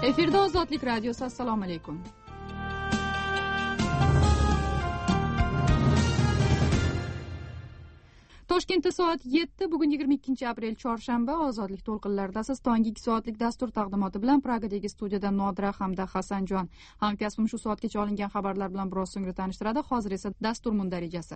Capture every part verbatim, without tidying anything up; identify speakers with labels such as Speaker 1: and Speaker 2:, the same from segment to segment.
Speaker 1: Efirda Ozodlik radiosi. Assalomu alaykum. Toshkentda soat yetti, bugun yigirma ikkinchi aprel chorshanba. Ozodlik to'lqinlaridasiz. Tonggi ikki soatlik dastur taqdimoti bilan Pragadagi studiyada Nodira hamda Hasanjon. Hamkasbim shu soatgacha olingan xabarlar bilan biroz so'ngra tanishtiradi. Hozir esa dastur mundarijasi.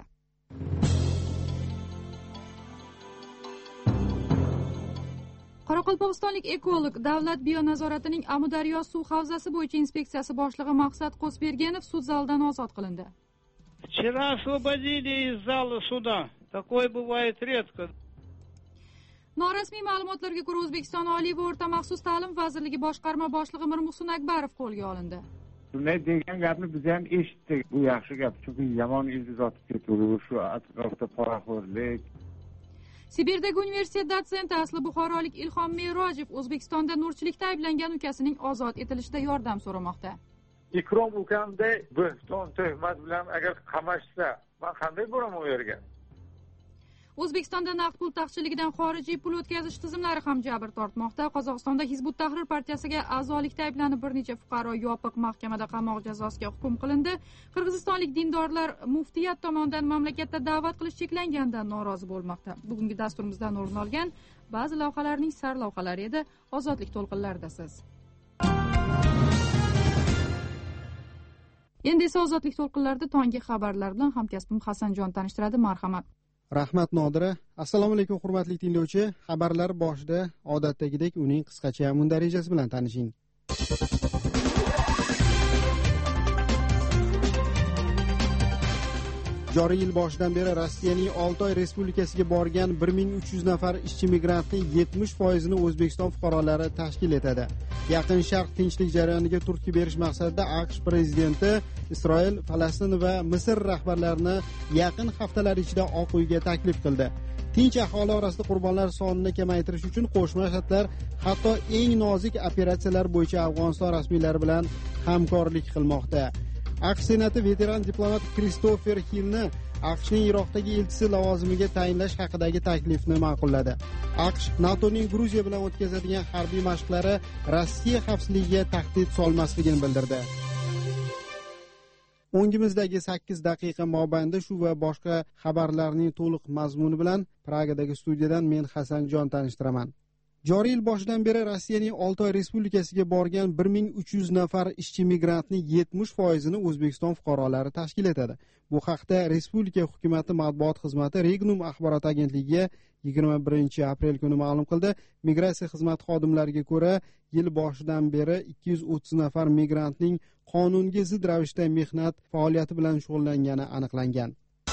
Speaker 1: Qoraqalpog'istonlik ekolog Davlat bionazoratining Amudaryo suv havzasi bo'yicha inspeksiyasi boshlig'i Maqsad Qo'sbergenov sud zalidan ozod qilindi.
Speaker 2: Вчера освободили из зала суда. Такое бывает редко.
Speaker 1: Norasmiy ma'lumotlarga ko'ra, O'zbekiston Oliy va o'rta maxsus ta'lim vazirligi boshqarma boshlig'i Mirmuhsin Akbarov qo'lga olindi.
Speaker 3: Shunday degan gapni biz ham eshitdik. Bu yaxshi gap, chunki yomon ildiz otib ketaveradi, shu atrofda poraxo'rlik.
Speaker 1: Sibirdagi universitet dotsenti asli buxorolik Ilhom Merojev O'zbekistonda nurchilikda ayblangan ukasining ozod etilishida yordam so'ramoqda.
Speaker 4: Ikrom ukamda bo'hton tuhmat bilan agar qamashsa, men qanday bo'laman u yerga?
Speaker 1: O'zbekistonda naqd pul taqchilligidan xorijiy pul o'tkazish tizimlari ham jabr tortmoqda. Qozog'istonda Hizbut Tahrir partiyasiga a'zolikda ayblanib bir necha fuqaro yopiq mahkamada qamoq jazosiga hukm qilindi. Qirg'izistonlik dindorlar muftiyat tomonidan mamlakatda da'vat qilish cheklanganidan norozi bo'lmoqda. Bugungi dasturimizdan o'rin olgan ba'zi lavhalarning sarlavhalari edi. Ozodlik to'lqinlaridasiz. Endi esa Ozodlik to'lqinlarida tonggi xabarlar bilan hamkasbim Hasanjon tanishtiradi. Marhamat.
Speaker 5: Rahmat Nodira. Assalomu alaykum hurmatli tinglovchi. Xabarlar boshida odatdagidek uning qisqacha mundarijasi bilan tanishing. Joriy yil boshidan beri Rossiyaning Oltoy Respublikasiga borgan bir ming uch yuz nafar ishchi migrantning yetmish foizini O'zbekiston fuqarolari tashkil etadi. Yaqin Sharq tinchlik jarayoniga turtki berish maqsadida AQSh prezidenti Isroil, Falastin va Misr rahbarlarini yaqin haftalar ichida Oq uyga taklif qildi. Tinch aholi orasida qurbonlar sonini kamaytirish uchun Qo'shma Shtatlar hatto eng nozik operatsiyalar bo'yicha Afg'oniston rasmiylari bilan hamkorlik qilmoqda. AQSh Senati veteran diplomat Kristofer Hillni AQShning Iroqdagi elchisi lavozimiga tayinlash haqidagi taklifni ma'qulladi. AQSh NATOning Gruziya bilan o'tkazadigan harbiy mashqlari Rossiya xavfsizligiga tahdid solmasligini bildirdi. O'ngimizdagi sakkiz daqiqa mobaynida shu va boshqa xabarlarning to'liq mazmuni bilan Pragadagi studiyadan men Hasanjon tanishtiraman. Joriy yil boshidan beri Rossiyaning Oltoy Respublikasiga borgan bir ming uch yuz nafar ishchi migrantning yetmish foizini O'zbekiston fuqarolari tashkil etadi. Bu haqda Respublika hukumati matbuot xizmati Regnum axborot agentligiga yigirma birinchi aprel kuni ma'lum qildi. Migratsiya xizmati xodimlariga ko'ra, yil boshidan beri ikki yuz o'ttiz nafar migrantning qonunga zid ravishda mehnat faoliyati bilan shug'ullangani aniqlangan.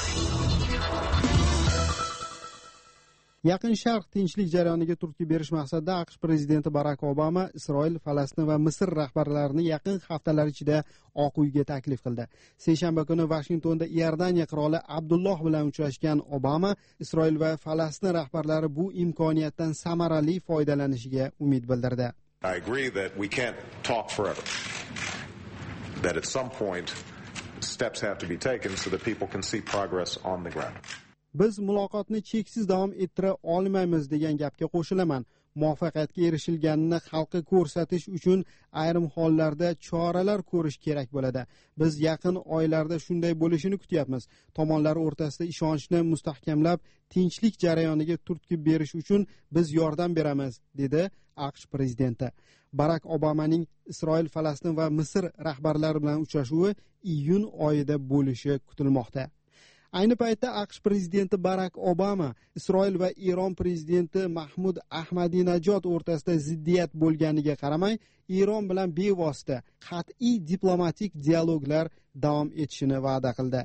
Speaker 5: Yaqin Sharq tinchlik jarayoniga turtki berish maqsadida AQSh prezidenti Barak Obama Isroil, Falastin va Misr rahbarlarini yaqin haftalar ichida Oq uyga taklif qildi. Seshanba kuni Vashingtonda Iordaniya qiroli Abdulloh bilan uchrashgan Obama Isroil va Falastin rahbarlari bu imkoniyatdan samarali foydalanishiga umid bildirdi.
Speaker 6: I agree that we can't talk forever. That at some point steps have to be taken so that people can see progress on the ground.
Speaker 5: Biz muloqotni cheksiz davom ettira olmaymiz degan gapga qo'shilaman. Muvaffaqiyatga erishilganini xalqqa ko'rsatish uchun ayrim hollarda choralar ko'rish kerak bo'ladi. Biz yaqin oylarda shunday bo'lishini kutyapmiz. Tomonlar o'rtasida ishonchni mustahkamlab, tinchlik jarayoniga turtki berish uchun biz yordam beramiz, dedi AQSh prezidenti. Barak Obamaning Isroil, Falastin va Misr rahbarlari bilan uchrashuvi iyun oyida bo'lishi kutilmoqda. Ayni paytda AQSh prezidenti Barak Obama Isroil va Eron prezidenti Mahmud Ahmadinajod o'rtasida ziddiyat bo'lganiga qaramay, Eron bilan bevosita qat'iy diplomatik dialoglar davom etishini va'da qildi.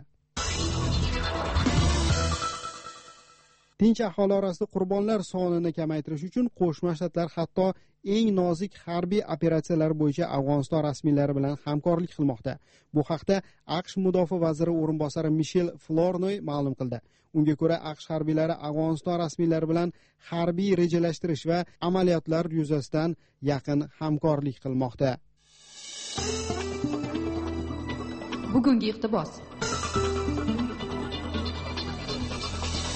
Speaker 5: Tinch aholi orasida qurbonlar sonini kamaytirish uchun Qo'shma Shtatlar hatto eng nozik harbiy operatsiyalar bo'yicha Afg'oniston rasmiylari bilan hamkorlik qilmoqda. Bu haqda AQSh mudofaa vaziri o'rinbosari Michel Flournoy ma'lum qildi. Unga ko'ra, AQSh harbiylari Afg'oniston rasmiylari bilan harbiy rejalashtirish va amaliyotlar yuzasidan yaqin hamkorlik qilmoqda.
Speaker 1: Bugungi iqtibos.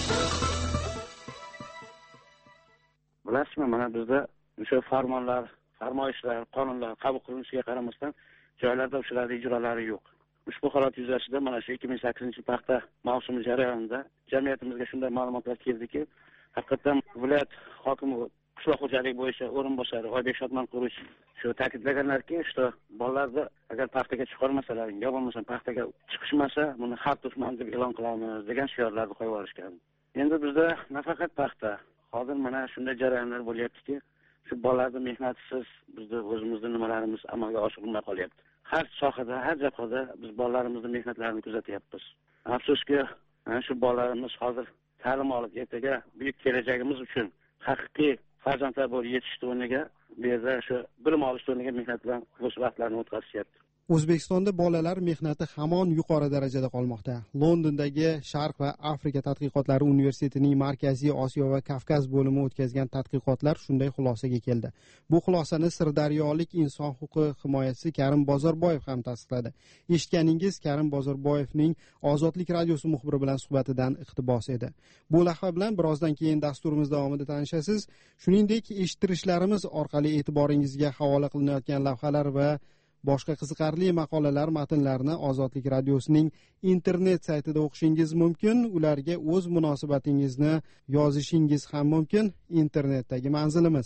Speaker 7: Bilasizmi, mana bizda o'sha farmonlar farmoyishlar, qonunlar qabul qilinishiga qaramasdan joylarda o'shalarning ijrolari yo'q. Ushbu holat yuzasidan mana shu ikki ming sakkizinchi paxta mavsumi jarayonida jamiyatimizga shunday ma'lumotlar keldiki, haqiqatan viloyat hokimi qishloq xo'jaligi bo'yicha o'rinbosari Oybek Shodmonqulov shu ta'kidlaganlarki, что bolalarni agar paxtaga chiqarmasalar, yo bo'lmasa paxtaga chiqishmasa, buni xalq dushmani deb e'lon qilamiz degan shiorlarni qo'yib yuborishgan. Endi bizda nafaqat paxta, hozir mana shunday jarayonlar bo'lyaptiki, shu bolalarning mehnatisiz bizda o'zimizning nimalarimiz amalga oshirilmay qolyapti. Har sohada, har jabhada biz bolalarimizning mehnatlarini kuzatyapmiz. Afsuski, shu bolalarimiz hozir ta'lim olib, ertaga buyuk kelajagimiz uchun haqiqiy farzandlar bo'lib yetishishni o'rniga bu yerda shu bilim olishni o'rniga mehnat bilan o'z vaqtlarini o'tkazishyapti.
Speaker 5: O'zbekistonda bolalar mehnati hamon yuqori darajada qolmoqda. Londondagi Sharq va Afrika tadqiqotlari universitetining Markaziy Osiyo va Kavkaz bo'limi o'tkazgan tadqiqotlar shunday xulosaga keldi. Bu xulosani sirdaryolik inson huquqi himoyachisi Karim Bozorboyev ham tasdiqladi. Eshitganingiz Karim Bozorboyevning Ozodlik radiosi muxbiri bilan suhbatidan iqtibos edi. Bu lavha bilan birozdan keyin dasturimiz davomida tanishasiz. Shuningdek, eshittirishlarimiz orqali e'tiboringizga havola qilinayotgan lavhalar va boshqa qiziqarli maqolalar matnlarini Ozodlik radiosining internet saytida o'qishingiz mumkin. Ularga o'z munosabatingizni yozishingiz ham mumkin. Internetdagi manzilimiz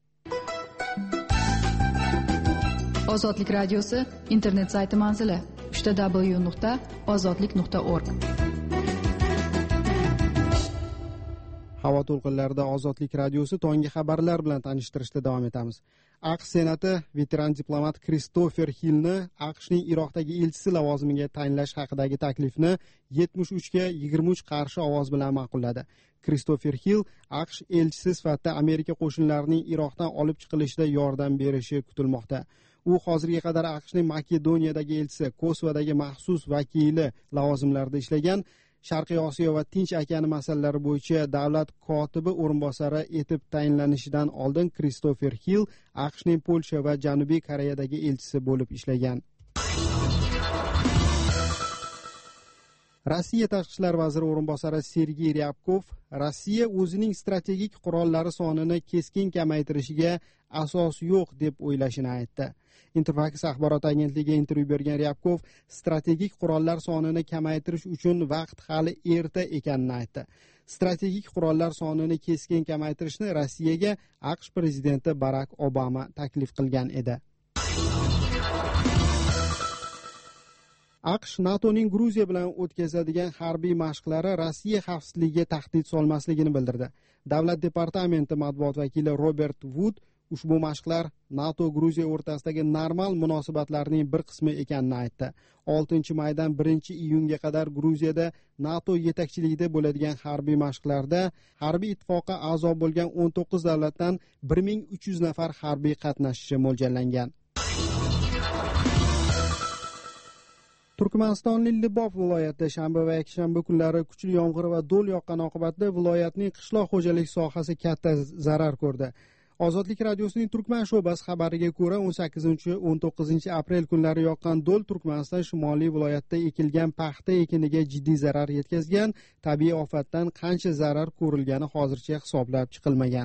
Speaker 1: Ozodlik radiosi internet sayti manzili uch w nuqta ozodlik nuqta org.
Speaker 5: Havo to'lqinlarida Ozodlik radiosi tongi xabarlar bilan tanishtirishda davom etamiz. AQSh Senati veteran diplomat Kristofer Hillni AQShning Iroqdagi elchisi lavozimiga tayinlash haqidagi taklifni yetmish uch ga yigirma uch qarshi ovoz bilan ma'qulladi. Kristofer Hill AQSh elchisi sifatida Amerika qo'shinlarining Iroqdan olib chiqilishida yordam berishi kutilmoqda. U hozirga qadar AQShning Makedoniyadagi elchisi, Kosovodagi maxsus vakili lavozimlarida ishlagan. Sharqiy Osiyo va Tinch okeani masalalari bo'yicha davlat kotibi o'rinbosari etib tayinlanishidan oldin Kristofer Hill AQShning Polsha va Janubiy Koreyadagi elchisi bo'lib ishlagan. Rossiya tashqi ishlar vaziri o'rinbosari Sergey Ryabkov Rossiya o'zining strategik qurollari sonini keskin kamaytirishiga asos yo'q deb o'ylashini aytdi. Interfax axborot agentligiga intervyu bergan Ryabkov strategik qurollar sonini kamaytirish uchun vaqt hali erta ekanini aytdi. Strategik qurollar sonini keskin kamaytirishni Rossiyaga AQSh prezidenti Barak Obama taklif qilgan edi. AQSh NATOning Gruziya bilan o'tkazadigan harbiy mashqlari Rossiya xavfsizligiga tahdid solmasligini bildirdi. Davlat departamenti matbuot vakili Robert Wood ushbu mashqlar NATO Gruziya o'rtasidagi normal munosabatlarning bir qismi ekanini aytdi. oltinchi maydan birinchi iyunga qadar Gruziyada NATO yetakchiligida bo'ladigan harbiy mashqlarda harbiy ittifoqqa a'zo bo'lgan o'n to'qqiz davlatdan bir ming uch yuz nafar harbiy qatnashishi mo'ljallangan. Turkmanistonning Libov viloyatida shanba va yakshanba kunlari kuchli yomg'ir va do'l yoqqan oqibatda viloyatning qishloq xo'jalik sohasi katta zarar ko'rdi. Ozodlik radiosining Turkman sho'basi xabariga ko'ra, o'n sakkizinchi o'n to'qqizinchi aprel kunlari yoqqan do'l Turkmaniston shimoliy viloyatida ekilgan paxta ekiniga jiddiy zarar yetkazgan. Tabiiy ofatdan qancha zarar ko'rilgani hozircha hisoblab chiqilmagan.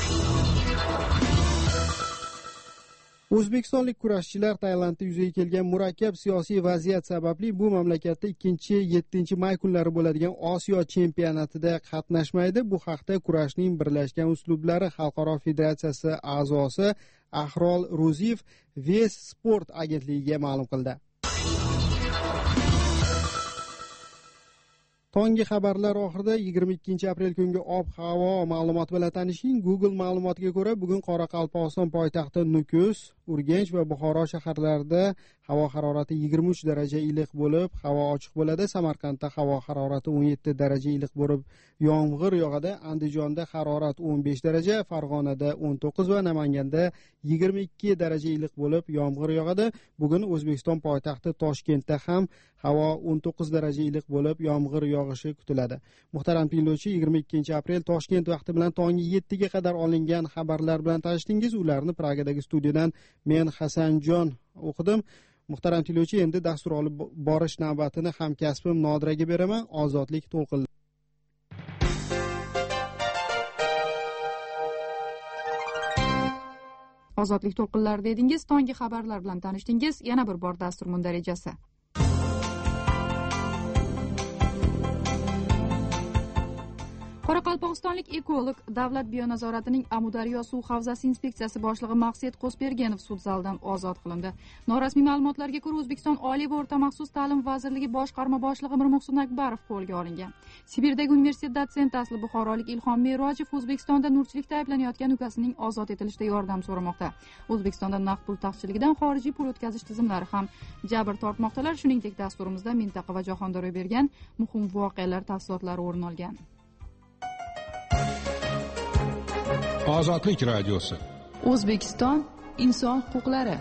Speaker 5: O'zbekistonlik kurashchilar Tailandda yuzaga kelgan murakkab siyosiy vaziyat sababli bu mamlakatda ikkinchi yettinchi may kunlari bo'ladigan Osiyo chempionatida qatnashmaydi. Bu haqda kurashning birlashgan uslublari xalqaro federatsiyasi a'zosi Ahrol Ro'ziyev Ves Sport agentligiga ma'lum qildi. Tongi xabarlar oxirida yigirma ikkinchi aprel kungi ob-havo ma'lumoti bilan tanishing. Google ma'lumotiga ko'ra, bugun Qoraqalpog'iston poytaxti Nukus, Urganch va Buxoro shaharlarida havo harorati yigirma uch daraja iliq bo'lib, havo ochiq bo'ladi. Samarqandda havo harorati o'n yetti daraja iliq bo'lib, yomg'ir yog'adi. Andijonda harorat o'n besh daraja, Farg'onada o'n to'qqiz va Namanganda yigirma ikki daraja iliq bo'lib, yomg'ir yog'adi. Bugun O'zbekiston poytaxti Toshkentda ham havo o'n to'qqiz daraja iliq bo'lib, yomg'ir yog'ishi kutiladi. Muhtaram tinglovchi, yigirma ikkinchi aprel Toshkent vaqti bilan tongi yettiga qadar olingan xabarlar bilan tanishdingiz. Ularni Pragadagi studiyadan men Hasanjon o'qidim. Muhtaram tinglovchi, endi dastur olib borish navbatini hamkasbim Nodiraga beraman. Ozodlik to'lqin.
Speaker 1: Ozodlik to'lqinlarida edingiz, tonggi xabarlar bilan tanishdingiz. Yana bir bor dastur mundarejasi. Qoraqalpog'istonlik ekolog Davlat bionazoratining Amudaryo suv havzasi inspeksiyasi boshlig'i Maqsad Qo'sbergenov sud zalidan ozod qilindi. Norasmiy ma'lumotlarga ko'ra, O'zbekiston Oliy va o'rta maxsus ta'lim vazirligi boshqarma boshlig'i Mirmuhsin Akbarov qo'lga olingan. Sibirdagi universitet dotsenti asli buxorolik Ilhom Merojev O'zbekistonda nurchilikda ayblanayotgan ukasining ozod etilishida yordam so'ramoqda. O'zbekistonda naqd pul taqchilligidan xorijiy pul o'tkazish tizimlari ham jabr tortmoqdalar. Shuningdek, dasturimizda mintaqa va jahonda ro'y bergan muhim voqealar tafsilotlari o'rin olgan.
Speaker 8: Ozodlik radiosi.
Speaker 1: O'zbekiston inson huquqlari.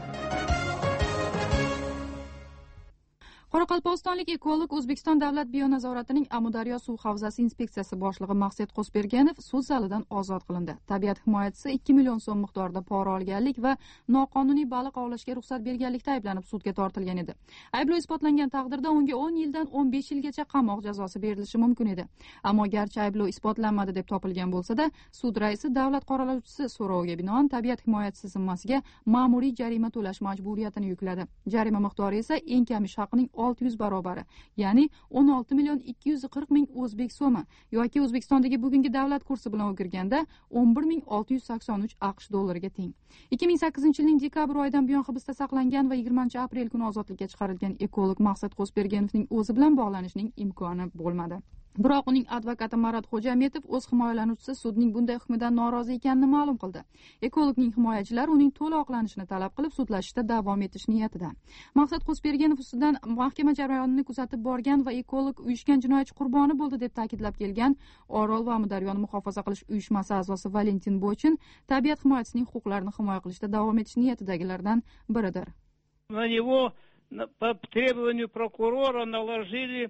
Speaker 1: Qoraqalpog'istonlik ekolog O'zbekiston Davlat bionazoratining Amudaryo suv havzasi inspeksiyasi boshlig'i Maqsad Qo'sbergenov sud zalidan ozod qilindi. Tabiat himoyachisi ikki million so'm miqdorida pora olganlik va noqonuniy baliq ovlashga ruxsat berganlikda ayblanib sudga tortilgan edi. Ayblov isbotlangan taqdirda unga o'n yildan o'n besh yilgacha qamoq jazosi berilishi mumkin edi. Ammo garchi ayblov isbotlanmadi deb topilgan bo'lsa-da, sud raisi davlat qoralovchisi so'roviga binoan tabiat himoyachisi zimmasiga ma'muriy jarima to'lash majburiyatini yukladi. Jarima miqdori esa eng kami ish haqining olti yuz barobari, ya'ni o'n olti million ikki yuz qirq ming o'zbek so'mi yoki O'zbekistondagi bugungi davlat kursi bilan o'girganda o'n bir ming olti yuz sakson uch AQSh dollariga teng. ikki ming sakkizinchi yilning dekabr oyidan buyon hibsda saqlangan va yigirmanchi aprel kuni ozodlikka chiqarilgan ekolog Maqsad Qo'sbergenovning o'zi bilan bog'lanishning imkoni bo'lmadi. Biroq uning advokati Marat Xo'jametov o'z himoyalanuvchisi sudning bunday hukmidan norozi ekanini ma'lum qildi. Ekologning himoyachilari uning to'liq oqlanishini talab qilib sudlashishda davom etish niyatida. Maqsad Qo'sbergenov ustidan mahkama jarayonini kuzatib borgan va ekolog uyushgan jinoyatchi qurboni bo'ldi deb ta'kidlab kelgan Orol va Amudaryoni muhofaza qilish uyushmasi a'zosi Valentin Bochin tabiat himoyachisining huquqlarini himoya qilishda davom etish niyatidagilardan biridir.
Speaker 2: На него по требованию прокурора наложили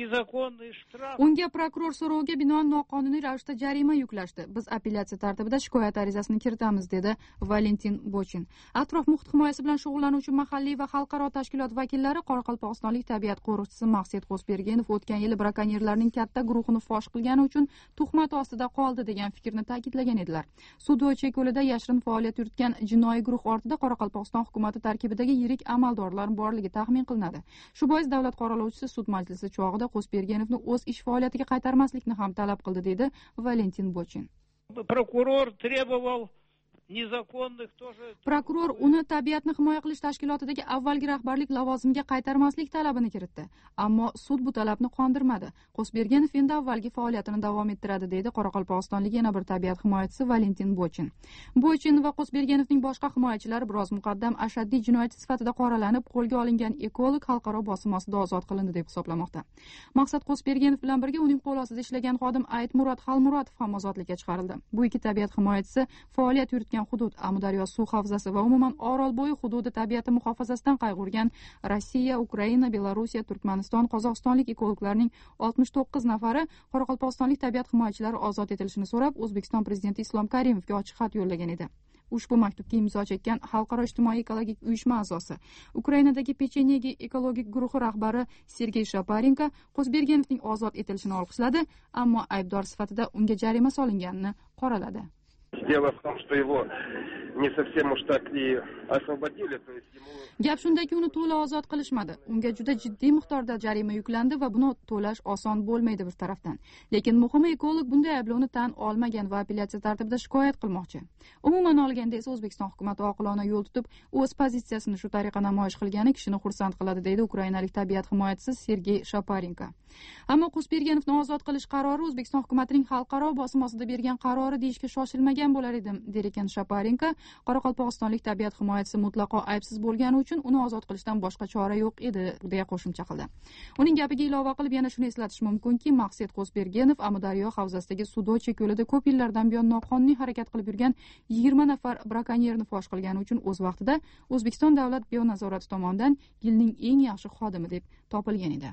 Speaker 1: Unga prokuror so'roviga binoan noqonuniy ravishda jarima yuklashdi. Biz apellyatsiya tartibida shikoyat arizasini kiritamiz, dedi Valentin Bochin. Atrof muhit himoyasi bilan shug'ullanuvchi mahalliy va xalqaro tashkilot vakillari Qoraqalpog'istonlik tabiat qo'riqchisi Maqsad Qo'sbergenov o'tgan yili brakonyerlarning katta guruhini fosh qilgani uchun tuhmat ostida qoldi degan fikrni ta'kidlagan edilar. Sudoche ko'lida yashirin faoliyat yuritgan jinoiy guruh ortida Qoraqalpog'iston hukumati tarkibidagi yirik amaldorlar borligi taxmin qilinadi. Shu bois davlat qoralovchisi sud majlisi chog'ida Qo'sbergenovni o'z ish faoliyatiga qaytarmaslikni ham talab qildi, dedi Valentin Bochin.
Speaker 2: Prokuror требовал незаконных тоже.
Speaker 1: Prokuror uni tabiatni himoya qilish tashkilotidagi avvalgi rahbarlik lavozimiga qaytarmaslik talabini kiritdi. Ammo sud bu talabni qondirmadi. Qo'sbergenov endi avvalgi faoliyatini davom ettiradi, dedi Qoraqalpog'istonlik yana bir tabiat himoyachisi Valentin Bochin. Bochin va Qo'sbergenovning boshqa himoyachilari biroz muqaddam ashaddiy jinoyatchi sifatida qoralanib, qo'lga olingan ekolog xalqaro bosim ostida ozod qilindi deb hisoblamoqda. Maqsad Qo'sbergenov bilan birga uning qo'l ostida ishlagan xodim Aytmurod Xalmuratov ham ozodlikka chiqarildi. Bu ikki tabiat himoyachisi faoliyat yuritgan hudud Amudaryo suv havzasi va umuman Orolbo'yi hududi tabiati muhofazasidan qayg'urgan Rossiya, Ukraina, Belorussiya, Turkmaniston, Qozog'istonlik ekologlarning oltmish to'qqiz nafari Qoraqalpog'istonlik tabiat himoyachilari ozod etilishini so'rab O'zbekiston prezidenti Islom Karimovga ochiq xat yo'llagan edi. Ushbu maktubga imzo chekkan Xalqaro ijtimoiy ekologik uyushma a'zosi, Ukrainadagi Pechenyegi ekologik guruhi rahbari Sergey Shaparenko Qo'sbergenovning ozod etilishini olqishladi, ammo aybdor sifatida unga jarima solinganini qoraladi.
Speaker 9: Дело в том, что его не совсем уж так и освободили, то есть ему...
Speaker 1: Gap shundaki, uni to'la ozod qilishmadi. Unga juda jiddiy miqdorda jarima yuklandi va buni to'lash oson bo'lmaydi bir tarafdan. Lekin muhimi, ekolog bunday ayblovni tan olmagan va apellyatsiya tartibida shikoyat qilmoqchi. Umuman olganda esa O'zbekiston hukumati oqilona yo'l tutib, o'z pozitsiyasini shu tariqa namoyish qilgani kishini xursand qiladi, deydi ukrainalik tabiat himoyachisi Sergey Shaparenko. Ammo Qo'sbergenovni ozod qilish qarori O'zbekiston hukumatining xalqaro bosim ostida bergan qarori deyishga shoshilmagan bo'lar edim, der ekan Shaparenko. Qoraqalpog'istonlik tabiat himoyachisi mutlaqo aybsiz bo'lgani uchun uni ozod qilishdan boshqa chora yo'q edi, deya qo'shimcha qildi. Uning gapiga ilova qilib yana shuni eslatish mumkinki, Maqsad Qo'sbergenov Amudaryo havzasidagi Sudoche ko'lida ko'p yillardan buyon noqonuniy harakat qilib yurgan yigirma nafar brakonyerni fosh qilgani uchun o'z vaqtida O'zbekiston davlat bionazorati tomonidan yilning eng yaxshi xodimi deb topilgan edi.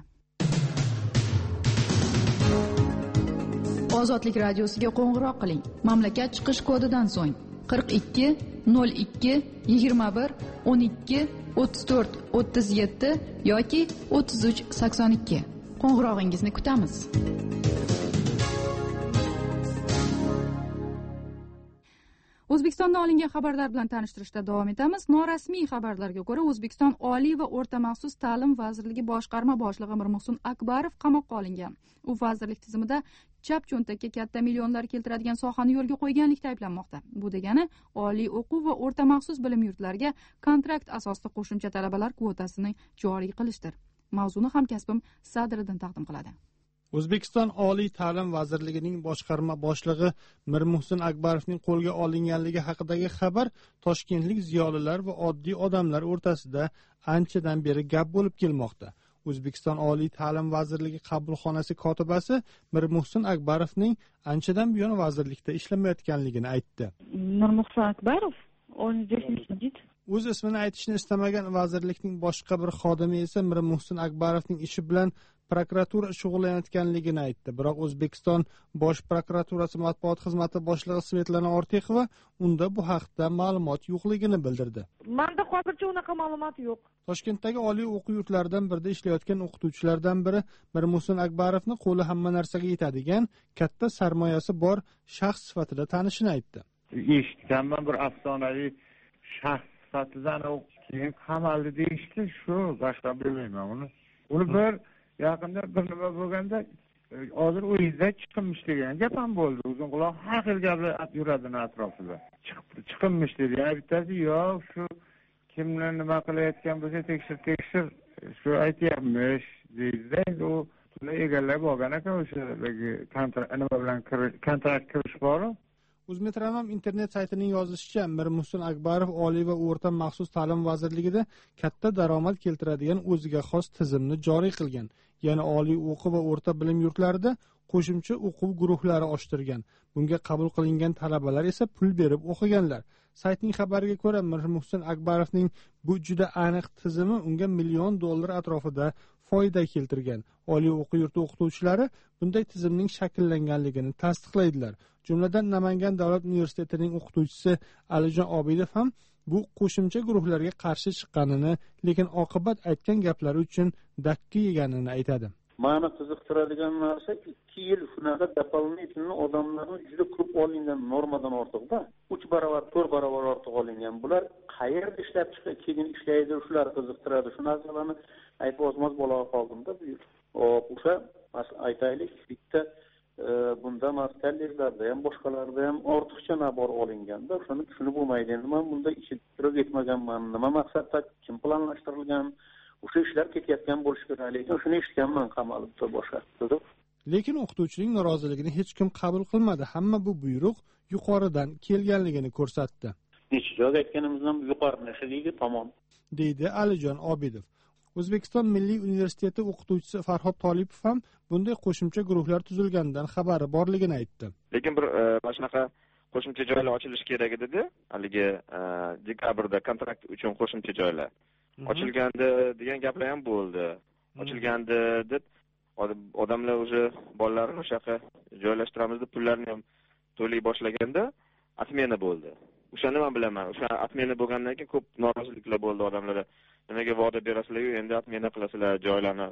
Speaker 1: Ozodlik radiosiga qo'ng'iroq qiling. Mamlakat chiqish kodidan so'ng qirq ikki nol ikki yigirma bir o'n ikki o'ttiz to'rt o'ttiz yetti yoki o'ttiz uch sakson ikki. Qo'ng'irog'ingizni kutamiz. O'zbekistondan olingan xabarlar bilan tanishtirishda davom etamiz. Norasmiy xabarlarga ko'ra, O'zbekiston Oliy va o'rta maxsus ta'lim vazirligi boshqarma boshlig'i Mirmuhsin Akbarov qamoqqa olingan. U vazirlik tizimida chap cho'ntakka katta millionlar keltiradigan sohani yo'lga qo'yganlikda ayblanmoqda. Bu degani oliy o'quv va o'rta maxsus bilim yurtlariga kontrakt asosida qo'shimcha talabalar kvotasini joriy qilishdir. Mavzuni hamkasbim Sadriddin taqdim qiladi.
Speaker 5: O'zbekiston Oliy ta'lim vazirligining boshqarma boshlig'i Mirmuhsin Akbarovning qo'lga olinganligi haqidagi xabar toshkentlik ziyolilar va oddiy odamlar o'rtasida anchadan beri gap bo'lib kelmoqda. O'zbekiston Oliy ta'lim vazirligi qabulxonasi kotibasi Mirmuhsin Akbarovning anchadan buyon vazirlikda ishlamayotganligini aytdi.
Speaker 8: Mirmuhsin Akbarov, он здесь не сидит.
Speaker 5: O'z ismini aytishni istamagan vazirlikning boshqa bir xodimi esa Mirmuhsin Akbarovning ishi bilan prokuratura shug'ullanayotganligini aytdi. Biroq O'zbekiston Bosh prokuraturasi matbuot xizmati boshlig'i Svetlana Ortiqova unda bu haqda ma'lumot yo'qligini bildirdi.
Speaker 8: Menda hozircha unaqa ma'lumot yo'q.
Speaker 5: Toshkentdagi oliy o'quv yurtlaridan birida ishlayotgan o'qituvchilardan biri Mirmuhsin Akbarovni qo'li hamma narsaga yetadigan, katta sarmoyasi bor shaxs sifatida tanishini aytdi.
Speaker 3: Eshitganman, bir afsonaviy shaxs sifatida keyin qamaldi deyishdi, shu boshqa bilmayman uni. Uni bir yaqinda bir nima bo'lganda hozir uyingizda chiqinmish degan gap ham bo'ldi. Uzun quloq har xil gaplar yuradi atrofida. Chiqib chiqinmish dedi. Ya bittasi yo'q, shu kimlar nima qilayotgan bo'lsa tekshir tekshir shu aytyapmish deydi. U ular egallab olgan ekan o'sha kontrakt nima bilan kontrakt kirish bor.
Speaker 5: O'zmetronom internet saytining yozishicha, Mirmuhsin Akbarov Oliy va o'rta maxsus ta'lim vazirligida katta daromad keltiradigan o'ziga xos tizimni joriy qilgan. Yana oliy o'quv va o'rta bilim yurtlarida qo'shimcha o'quv guruhlari ochtirgan. Bunga qabul qilingan talabalar esa pul berib o'qiganlar. Saytning xabariga ko'ra, Mirmuhsin Akbarovning bu juda aniq tizimi unga million dollar atrofida foyda keltirgan. Oliy o'quv yurti o'qituvchilari bunday tizimning shakllanganligini tasdiqlaydilar. Jumladan Namangan davlat universitetining o'qituvchisi Alijon Obidov ham bu qo'shimcha guruhlarga qarshi chiqqanini, lekin oqibat aytgan gaplari uchun dakki yeganini aytadi.
Speaker 10: Ma'ni qiziqtiradigan narsa ikki yil shunaqa doполнительно odamlarning juda ko'p olingan normadan ortiqda uch barobar, to'rt barobar ortiq olingan. Bular qayerda ishlab chiqib keyin ishlaydi, shular qiziqtiradi. Shu narsalarni aytib o'zimiz bo'la qoldimda bu yil. O'sha aytaylik, bitta bunda mas'ullarlarda ham boshqalarda ham ortiqcha nabor olinganda shuni tushunib bo'lmaydi. Endi men bunda ishtirok etmaganman. Nima maqsadda, kim planlashtirilgan, o'sha ishlar ketayotgan bo'lishi kerak, lekin shuni eshitganman qamalibdi boshqa.
Speaker 5: Lekin o'qituvchining noroziligini hech kim qabul qilmadi. Hamma bu buyruq yuqoridan kelganligini ko'rsatdi.
Speaker 10: Necha joyga aytganimizdan yuqori nashidagi tomon,
Speaker 5: deydi Alijon Obidov. O'zbekiston Milliy universiteti o'qituvchisi Farhod Tolipov ham bunday qo'shimcha guruhlar tuzilganidan xabari borligini aytdi.
Speaker 11: Lekin bir mana shunaqa qo'shimcha joylar ochilishi kerak edi, haligi dekabrda kontrakt uchun qo'shimcha joylar ochilgandi degan gaplar ham bo'ldi. Ochilgandi deb odamlar o'sha bolalarini o'sha yoqqa joylashtiramiz deb pullarni ham to'lay boshlaganda atmena bo'ldi. O'shani men bilaman. O'sha atmena bo'lgandan keyin ko'p noroziliklar bo'ldi odamlarda. Nimaga va'da berasizlar-yu, endi atmena qilasizlar, joylarni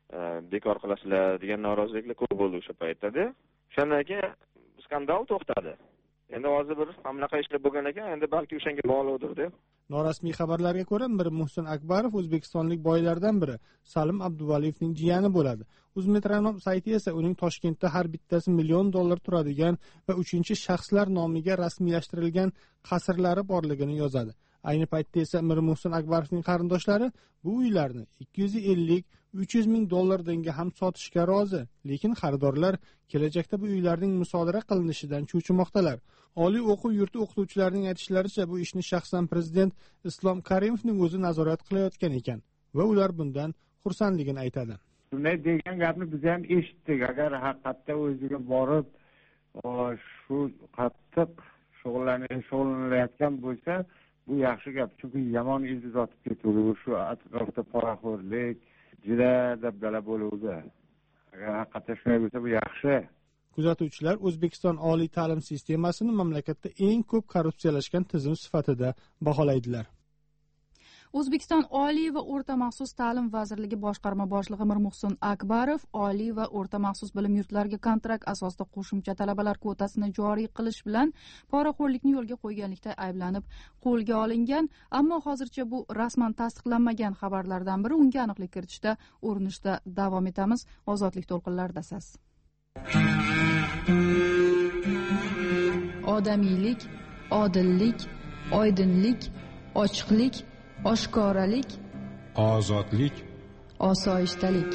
Speaker 11: bekor qilasizlar degan noroziliklar ko'p bo'ldi o'sha paytda-da. O'shandan keyin skandal to'xtadi. Endi hozir bir hamlaqa ishlar bo'lgan ekan, endi balki o'shanga bog'liqdir-da.
Speaker 5: Norasmiy xabarlarga ko'ra, Mirmuhsin Akbarov o'zbekistonlik boylardan biri, Salim Abduvaliyevning jiyani bo'ladi. O'zmetronom sayti esa uning Toshkentda har bittasi million dollar turadigan va uchinchi shaxslar nomiga rasmiylashtirilgan qasrlari borligini yozadi. Ayni paytda esa Mirmuhsin Akbarovning qarindoshlari bu uylarni ikki yuz ellik uch yuz ming dollarga ham sotishga rozi, lekin xaridorlar kelajakda bu uylarning musodara qilinishidan cho'chimoqdalar. Oliy o'quv yurti o'qituvchilarining aytishlaricha, bu ishni shaxsan prezident Islom Karimovning o'zi nazorat qilayotgan ekan va ular bundan xursandligini aytadi.
Speaker 3: Shunday degan gapni biz ham eshitdik. Agar haqiqatda o'ziga borib shu qattiq shug'ullanayotgan bo'lsa, bu yaxshi gap. Chunki yomon ildiz otib ketadi. Shu atrofda poraxo'rlik juda dabdala bo'luvdi. Agar haqiqatda shunday bo'lsa, bu yaxshi.
Speaker 5: Kuzatuvchilar O'zbekiston oliy ta'lim sistemasini mamlakatda eng ko'p korrupsiyalashgan tizim sifatida baholaydilar.
Speaker 1: O'zbekiston Oliy va o'rta maxsus ta'lim vazirligi boshqarma boshlig'i Mirmuhsin Akbarov oliy va o'rta maxsus bilim yurtlariga kontrakt asosida qo'shimcha talabalar kvotasini joriy qilish bilan poraxo'rlikni yo'lga qo'yganlikda ayblanib qo'lga olingan, ammo hozircha bu rasman tasdiqlanmagan xabarlardan biri. Unga aniqlik kiritishda urinishda davom etamiz. Ozodlik to'lqinlarida siz. Odamiylik, odillik, oydinlik, ochiqlik, oshkoralik,
Speaker 12: ozodlik,
Speaker 1: osoyishtalik.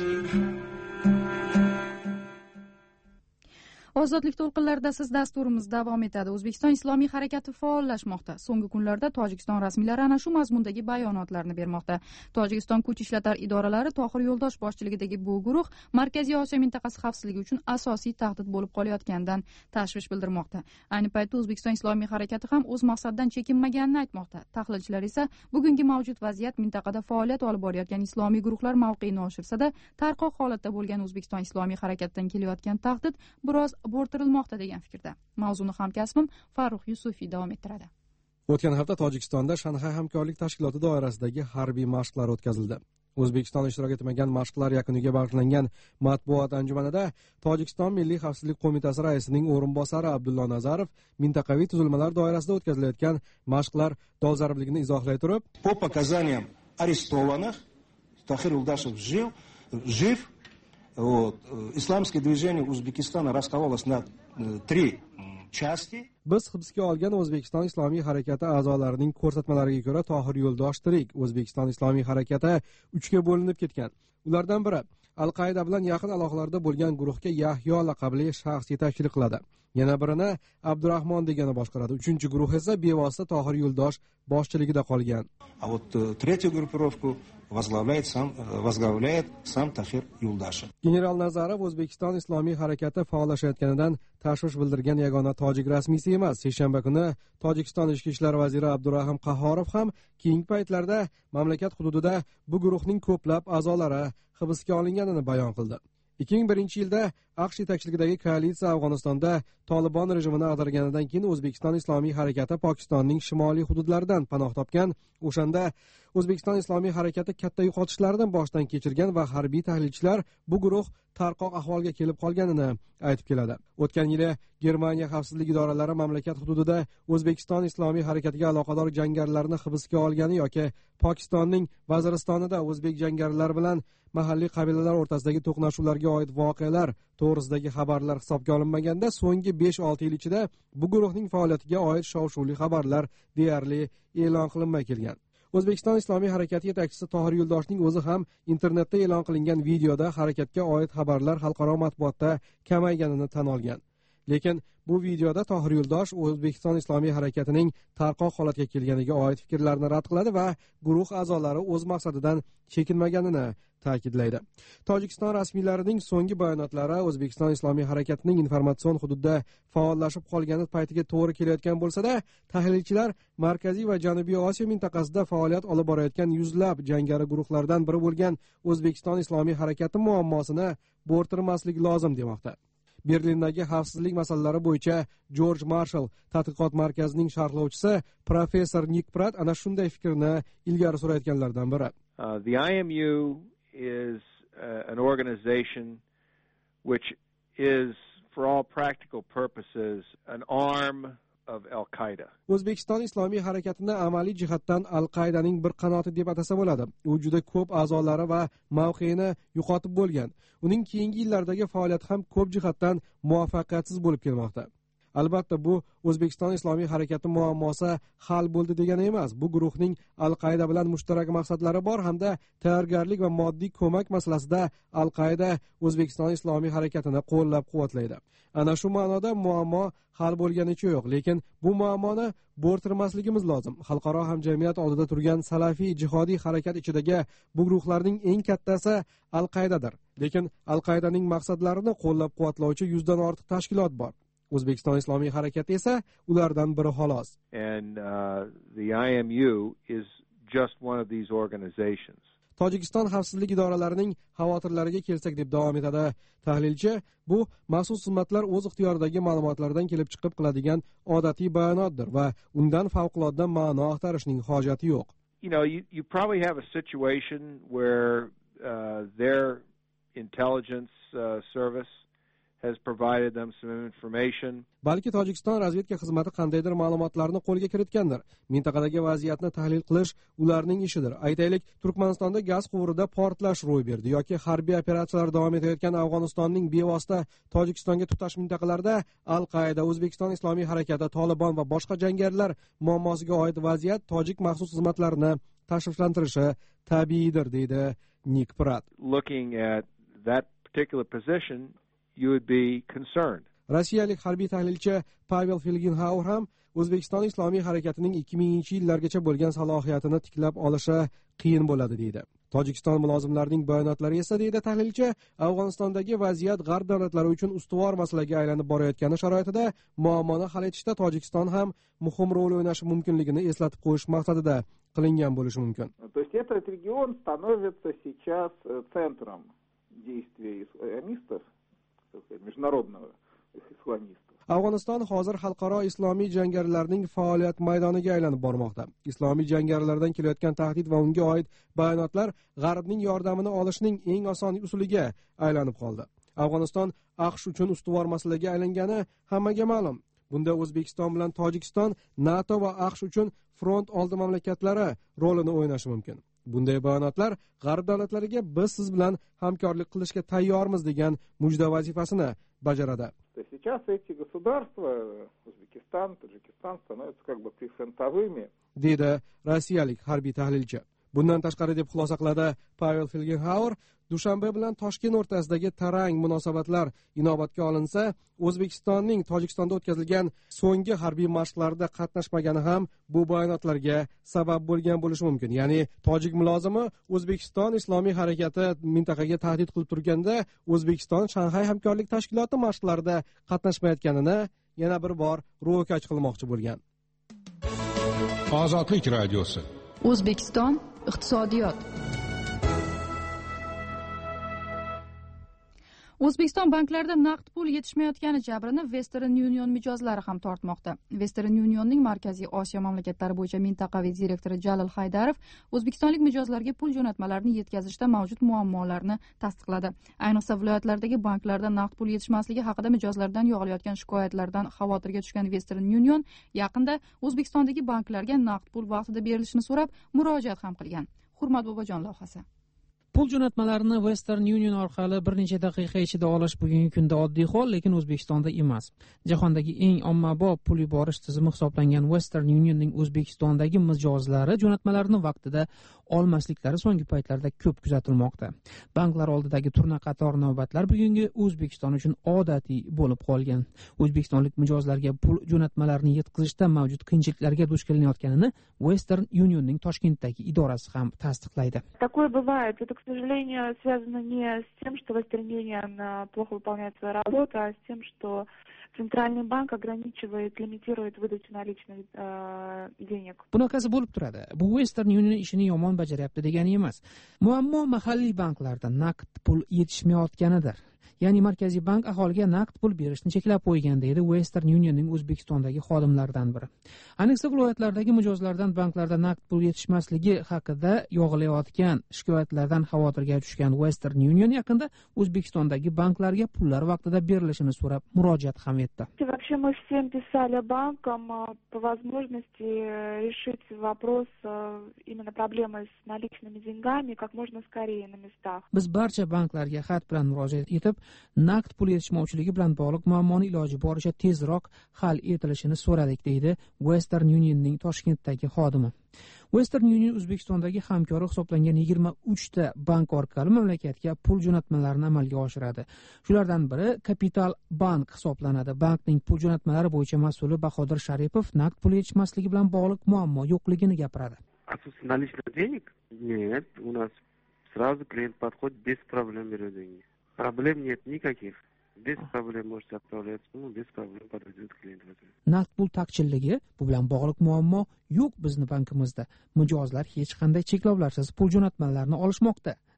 Speaker 1: Ozodlik to'lqinlarida siz dasturimiz davom etadi. O'zbekiston Islomiy harakati faollashmoqda. So'nggi kunlarda Tojikiston rasmiylari ana shu mazmundagi bayonotlarni bermoqda. Tojikiston kuch ishlatar idoralari Tohir Yo'ldosh boshchiligidagi bu guruh Markaziy Osiyo mintaqasi xavfsizligi uchun asosiy tahdid bo'lib qolayotganidan tashvish bildirmoqda. Ayni paytda O'zbekiston Islomiy harakati ham o'z maqsadidan chekinmaganini aytmoqda. Tahlilchilar esa bugungi mavjud vaziyat mintaqada faoliyat olib borayotgan islomiy guruhlar mavqeini oshirsa-da, tarqoq holatda bo'lgan O'zbekiston Islomiy harakatidan kelayotgan tahdid biroz bo'rtirilmoqda degan fikrda. Mavzuni hamkasbim Farruh Yusufiy davom ettiradi.
Speaker 12: O'tgan hafta Tojikistonda Shanxay hamkorlik tashkiloti doirasidagi harbiy mashqlar o'tkazildi. O'zbekiston ishtirok etmagan mashqlar yakuniga bag'ishlangan matbuot anjumanida Tojikiston Milliy xavfsizlik qo'mitasi raisining o'rinbosari Abdullo Nazarov mintaqaviy tuzilmalar doirasida o'tkazilayotgan mashqlar dolzarbligini izohlay turib,
Speaker 13: по показаниям арестованных Тохир Юлдашев жив, жив. Вот. Исламское движение Узбекистана раскололось на три части.
Speaker 12: Biz hibsga olgan O'zbekiston Islomiy harakati a'zolarining ko'rsatmalariga ko'ra Tohir Yo'ldosh tirik. O'zbekiston Islomiy harakati uchga bo'linib ketgan. Ulardan biri Al-Qoida bilan yaqin aloqalarda bo'lgan guruhga Yahyo laqabli shaxs yetakchilik qiladi. Yana birini Abdurahmon degani boshqaradi. Uchinchi guruh esa bevosita Tohir Yo'ldosh boshchiligida qolgan.
Speaker 13: А вот третью группировку возглавляет сам возглавляет сам Тохир Юлдашев.
Speaker 12: General Nazarov O'zbekiston Islomiy harakati faollashayotganidan tashvish bildirgan yagona tojik rasmiysi emas. Seshanba kuni Tojikiston ichki ishlar vaziri Abdurahim Qahhorov ham keyingi paytlarda mamlakat hududida bu guruhning ko'plab a'zolari hibsga olinganini bayon qildi. ikki ming birinchi yilda AQSh yetakchiligidagi koalitsiya Afg'onistonda Tolibon rejimini ag'darganidan keyin O'zbekiston Islomiy harakati Pokistonning shimoliy hududlaridan panoh topgan. O'shanda O'zbekiston Islomiy harakati katta yo'qotishlardan boshdan kechirgan va harbiy tahlilchilar bu guruh tarqoq ahvolga kelib qolganini aytib keladi. O'tgan yili Germaniya xavfsizlik idoralari mamlakat hududida O'zbekiston Islomiy harakatiga aloqador jangarilarni hibsga olgani yoki Pokistonning Vaziristonida o'zbek jangarilari bilan mahalliy qabilalar o'rtasidagi to'qnashuvlarga oid voqealar to'g'risidagi xabarlar hisobga olinmaganda, so'nggi besh olti yil ichida bu guruhning faoliyatiga oid shov-shuvli xabarlar deyarli e'lon qilinmay kelgan. O'zbekiston Islomiy harakati yetakchisi Tohir Yo'ldoshning o'zi ham internetda e'lon qilingan videoda harakatga oid xabarlar xalqaro matbuotda kamayganini tan olgan. Lekin bu videoda Tohir Yo'ldosh O'zbekiston Islomiy harakatining tarqoq holatga kelganiga oid fikrlarni rad qiladi va guruh a'zolari o'z maqsadidan chekinmaganini ta'kidlaydi. Tojikiston rasmiylarining so'nggi bayonotlari O'zbekiston Islomiy harakatining informatsion hududda faollashib qolgani paytiga to'g'ri kelayotgan bo'lsa-da, tahlilchilar Markaziy va Janubiy Osiyo mintaqasida faoliyat olib borayotgan yuzlab jangari guruhlardan biri bo'lgan O'zbekiston Islomiy harakati muammosini bo'rtirmaslik lozim demoqda. Berlindagi xavfsizlik masalalari bo'yicha George Marshall tadqiqot markazining sharhlovchisi professor Nick Pratt ana shunday fikrni ilgari surayotganlardan biri.
Speaker 14: Uh, the I M U is uh, an organization which is, for all practical purposes, an arm of Al-Qaeda.
Speaker 12: O'zbekiston Islomiy harakatini amaliy jihatdan Al-Qoidaning bir qanoti deb atasa bo'ladi. U juda ko'p a'zolari va mavqeini yo'qotib bo'lgan. Uning keyingi yillardagi faoliyati ham ko'p jihatdan muvaffaqiyatsiz bo'lib kelmoqda. Albatta bu O'zbekiston Islomiy harakati muammosi hal bo'ldi degani emas. Bu guruhning Al-Qoida bilan mushtarak maqsadlari bor hamda tayyorgarlik va moddiy ko'mak masalasida Al-Qoida O'zbekiston Islomiy harakatini qo'llab-quvvatlaydi. Ana shu ma'noda muammo hal bo'lganicha yo'q, lekin bu muammoni bo'rtirmasligimiz lozim. Xalqaro hamjamiyat oldida turgan salafiy jihodiy harakat ichidagi bu guruhlarning eng kattasi Al-Qoidadir. Lekin Al-Qoidaning maqsadlarini qo'llab-quvvatlovchi yuzdan ortiq tashkilot bor. O'zbekiston Islomiy harakati esa ulardan biri xolos.
Speaker 14: And uh, the I M U is just one of these organizations.
Speaker 12: Tojikiston xavfsizlik idoralarining xavotirlariga kelsak deb davom etadi tahlilchi, bu maxsus xizmatlar o'z ixtiyoridagi ma'lumotlardan kelib chiqib qiladigan odatiy bayonotdir va undan favqulodda ma'no axtarishning hojati yo'q.
Speaker 14: you know, you, you probably have a situation where uh, their intelligence uh, service has provided them some information.
Speaker 12: Balki Tojikiston razvedka xizmati qandaydir ma'lumotlarni qo'lga kiritgandir. Mintaqadagi vaziyatni tahlil qilish ularning ishidir. Aytaylik, Turkmanistonda gaz quvurida portlash ro'y berdi yoki harbiy operatsiyalar davom etayotgan Afg'onistonning bevosita Tojikistonga tutash mintaqalarida Al-Qaida, O'zbekiston Islomiy harakati, Tolibon va boshqa jangarilar muammosiga oid vaziyat tojik maxsus xizmatlarini tashvishlantirishi tabiiydir, deydi Nik Prat.
Speaker 14: Looking at that particular position, you would be concerned.
Speaker 12: Rossiyalik harbiy tahlilchi Pavel Filgenhauer ham O'zbekiston Islomiy harakatining ikki minginchi yillargacha bo'lgan salohiyatini tiklab olishi qiyin bo'ladi, deydi. Tojikiston mulozimlarining bayonotlari esa, deydi tahlilchi, Afg'onistondagi vaziyat g'arb davlatlari uchun ustuvor masalaga aylanib borayotgani sharoitida muammoni hal etishda Tojikiston ham muhim rol o'ynashi mumkinligini eslatib qo'yish maqsadida qilingan bo'lishi mumkin.
Speaker 15: То есть этот регион становится сейчас центром действий исламистов, международного исламистов.
Speaker 12: Afg'oniston hozir xalqaro islomiy jangarilarning faoliyat maydoniga aylanib bormoqda. Islomiy jangarilardan kelayotgan tahdid va unga oid bayonotlar G'arbning yordamini olishning eng oson usuliga aylanib qoldi. Afg'oniston AQSh uchun ustuvor masalaga aylangani hammaga ma'lum. Bunda O'zbekiston bilan Tojikiston NATO va AQSh uchun front oldi mamlakatlari rolini o'ynashi mumkin. Bunday bayonotlar G'arb davlatlariga biz siz bilan hamkorlik qilishga tayyormiz degan mujda vazifasini bajaradi.
Speaker 15: Сейчас эти государства, Узбекистан, Таджикистан, становятся как бы прифронтовыми.
Speaker 12: Deydi rossiyalik harbiy tahlilchi. Bundan tashqari deb xulosa qiladi Pavel Filgenhauer, Dushanbe bilan Toshkent o'rtasidagi tarang munosabatlar inobatga olinsa, O'zbekistonning Tojikistonda o'tkazilgan so'nggi harbiy mashqlarda qatnashmagani ham bu bayonotlarga sabab bo'lgan bo'lishi mumkin. Ya'ni tojik mulozimi O'zbekiston Islomiy harakati mintaqaga tahdid qilib turganda, O'zbekiston Shanxay hamkorlik tashkiloti mashqlarida qatnashmayotganini yana bir bor ro'kach qilmoqchi bo'lgan.
Speaker 16: Ozodlik radiosi.
Speaker 1: O'zbekiston iqtisodiyot. O'zbekiston banklarida naqd pul yetishmayotgani jabrini Western Union mijozlari ham tortmoqda. Western Unionning Markaziy Osiyo mamlakatlari bo'yicha mintaqaviy direktori Jalil Haydarov o'zbekistonlik mijozlarga pul jo'natmalarini yetkazishda mavjud muammolarni tasdiqladi. Ayniqsa viloyatlardagi banklarda naqd pul yetishmasligi haqida mijozlardan yog'ilayotgan shikoyatlardan xavotirga tushgan Western Union yaqinda O'zbekistondagi banklarga naqd pul vaqtida berilishini so'rab murojaat ham qilgan. Hurmat Bobojon lavhasi.
Speaker 17: Pul jo'natmalarini Western Union orqali bir necha daqiqa ichida olish bugungi kunda oddiy hol, lekin O'zbekistonda emas. Jahondagi eng ommabop pul yuborish tizimi hisoblangan Western Unionning O'zbekistondagi mijozlari jo'natmalarini vaqtida olmasliklari so'nggi paytlarda ko'p kuzatilmoqda. Banklar oldidagi turna qator navbatlar bugungi O'zbekiston uchun odatiy bo'lib qolgan. O'zbekistonlik mijozlarga pul jo'natmalarini yetkazishda mavjud qiyinchiliklarga duch kelinayotganini Western Unionning Toshkentdagi idorasi ham tasdiqlaydi.
Speaker 8: Такое бывает. Это, к сожалению, связано не с тем, что Western Union плохо выполняет свою работу, а с тем, что Центральный банк ограничивает, лимитирует выдачу наличных э, денег.
Speaker 17: Bunaqasi bo'lib turadi. Bu Western Union ishini yomon bajaryapti degani emas. Muammo mahalliy banklarda naqd pul yetishmayotganidir. Ya'ni Markaziy bank aholiga naqd pul berishni cheklab qo'ygan, deydi Western Unionning O'zbekistondagi xodimlaridan biri. Ayniqsa viloyatlardagi mijozlardan banklarda naqd pul yetishmasligi haqida yog'ilayotgan shikoyatlardan xavotirga tushgan Western Union yaqinda O'zbekistondagi banklarga pullar vaqtida berilishini so'rab murojaat ham etdi.
Speaker 8: Вообще мы всем писали банкам по возможности решить вопрос именно проблемы с наличными деньгами как можно скорее на местах.
Speaker 17: Biz barcha banklarga xat bilan murojaat etib, naqd pul yetishmovchiligi bilan bog'liq muammoni iloji boricha tezroq hal etilishini so'radik, deydi Western Unionning Toshkentdagi xodimi. Western Union O'zbekistondagi hamkori hisoblangan yigirma uchta bank orqali mamlakatga pul jo'natmalarini amalga oshiradi. Shulardan biri Kapital Bank hisoblanadi. Bankning pul jo'natmalari bo'yicha mas'uli Bahodir Sharipov naqd pul yetishmasligi bilan bog'liq muammo yo'qligini gapiradi.
Speaker 7: Отсутствие наличных денег? Нет, у нас сразу клиент подходит без проблем берет деньги. Проблем нет никаких. Без проблем можете отправлять сумму, без проблем подойдет клиент.
Speaker 17: Naqd pul taqchilligi, bu bilan bog'liq muammo yo'q bizning bankimizda. Mijozlar hech qanday cheklovlarsiz pul jo'natmalarini olishmoqda,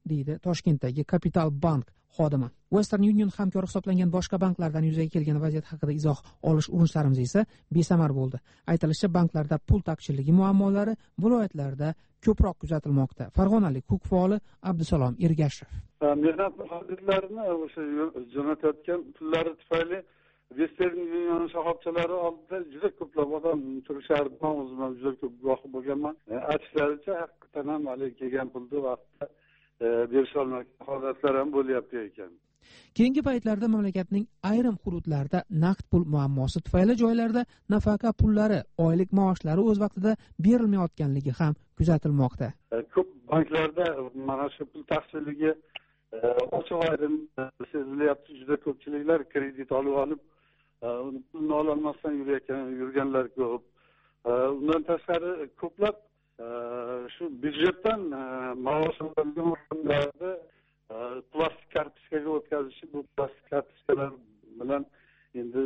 Speaker 17: deydi Toshkentdagi Capital Bank xodimi. Western Union hamkor hisoblangan boshqa banklardan yuzaga kelgan vaziyat haqida izoh olish urinishlarimiz esa besamar bo'ldi. Aytilishicha, banklarda pul taqchilligi muammolari viloyatlarda ko'proq kuzatilmoqda. Farg'onalik huquq faoli Abdusalom Ergashev.
Speaker 16: Mehnat muhojirlarini o'sha jo'natayotgan pullari tufayli Western Union shoxobchalari oldida juda ko'plab odam turishardi. Men o'zim ham juda ko'p guvoh bo'lganman. Aytishlaricha, haqiqatan ham hali kelgan pulni vaqtida berish olmagan holatlar ham bo'lyapti ekan.
Speaker 17: Keyingi paytlarda mamlakatning ayrim hududlarida naqd pul muammosi tufayli joylarda nafaqa pullari, oylik maoshlari o'z vaqtida berilmayotganligi ham kuzatilmoqda.
Speaker 16: Ko'p banklarda mana shu pul taqchilligi ochiq ayrim sezilyapti. Juda ko'pchiliklar kredit olib olib, pulni ololmasdan yurganlar ko'p. Undan tashqari ko'plab shu byudjetdan maosh oladigan o'rinlarda plastik kartochkaga o'tkazishi, bu plastik kartochkalar bilan endi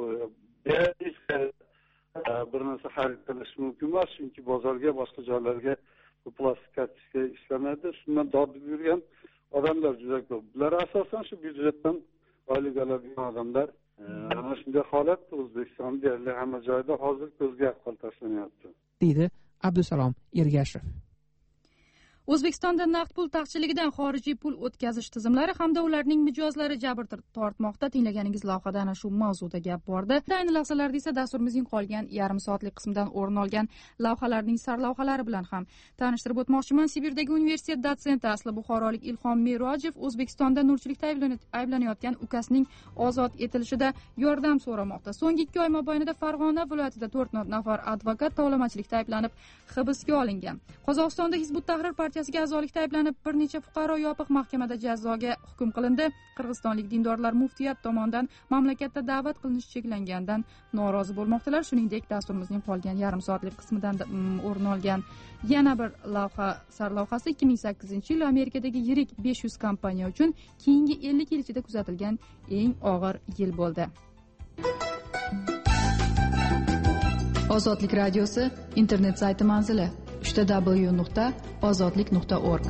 Speaker 16: bir narsa xarid qilish mumkin emas, chunki bozorga, boshqa joylarga bu plastik kartochka ishlamaydi. Shundan dodib yurgan odamlar juda ko'p. Bular asosan shu byudjetdan oylik oladigan odamlar. Ana shunday holat O'zbekistonda deyarli hamma joyda hozir ko'zga yaqqol tashlanyapti,
Speaker 17: deydi Abdusalom Ergashev.
Speaker 1: O'zbekistonda naqd pul taqchilligidan xorijiy pul o'tkazish tizimlari hamda ularning mijozlari jabr tortmoqda. Tinglaganingiz lavhada ana shu mavzuda gap bordi. Ayni lahzalarda esa dasturimizning qolgan yarim soatlik qismidan o'rin olgan lavhalarning sarlavhalari bilan ham tanishtirib o'tmoqchiman. Sibirdagi universitet dotsenti asli buxorolik Ilhom Merojev O'zbekistonda nurchilikda ayblanayotgan ukasining ozod etilishida yordam so'ramoqda. So'nggi ikki oy mobaynida Farg'ona viloyatida to'rt nafar advokat tovlamachilikda ayblanib hibsga olingan. Qozog'istonda Hizbut Tahrir partiyasiga a'zolikda ayblanib bir necha fuqaro yopiq mahkamada jazoga hukm qilindi. Qirg'izistonlik dindorlar muftiyat tomonidan mamlakatda da'vat qilinishi cheklangandan norozi bo'lmoqdalar. Shuningdek, dasturimizning qolgan yarim soatlik qismidan o'rin olgan yana bir lavha sarlavhasi ikki ming sakkizinchi yil Amerikadagi yirik besh yuz kompaniya uchun keyingi ellik yil ichida kuzatilgan eng og'ir yil bo'ldi. Ozodlik radiosi internet sayti manzili uch w nuqta ozodlik nuqta org.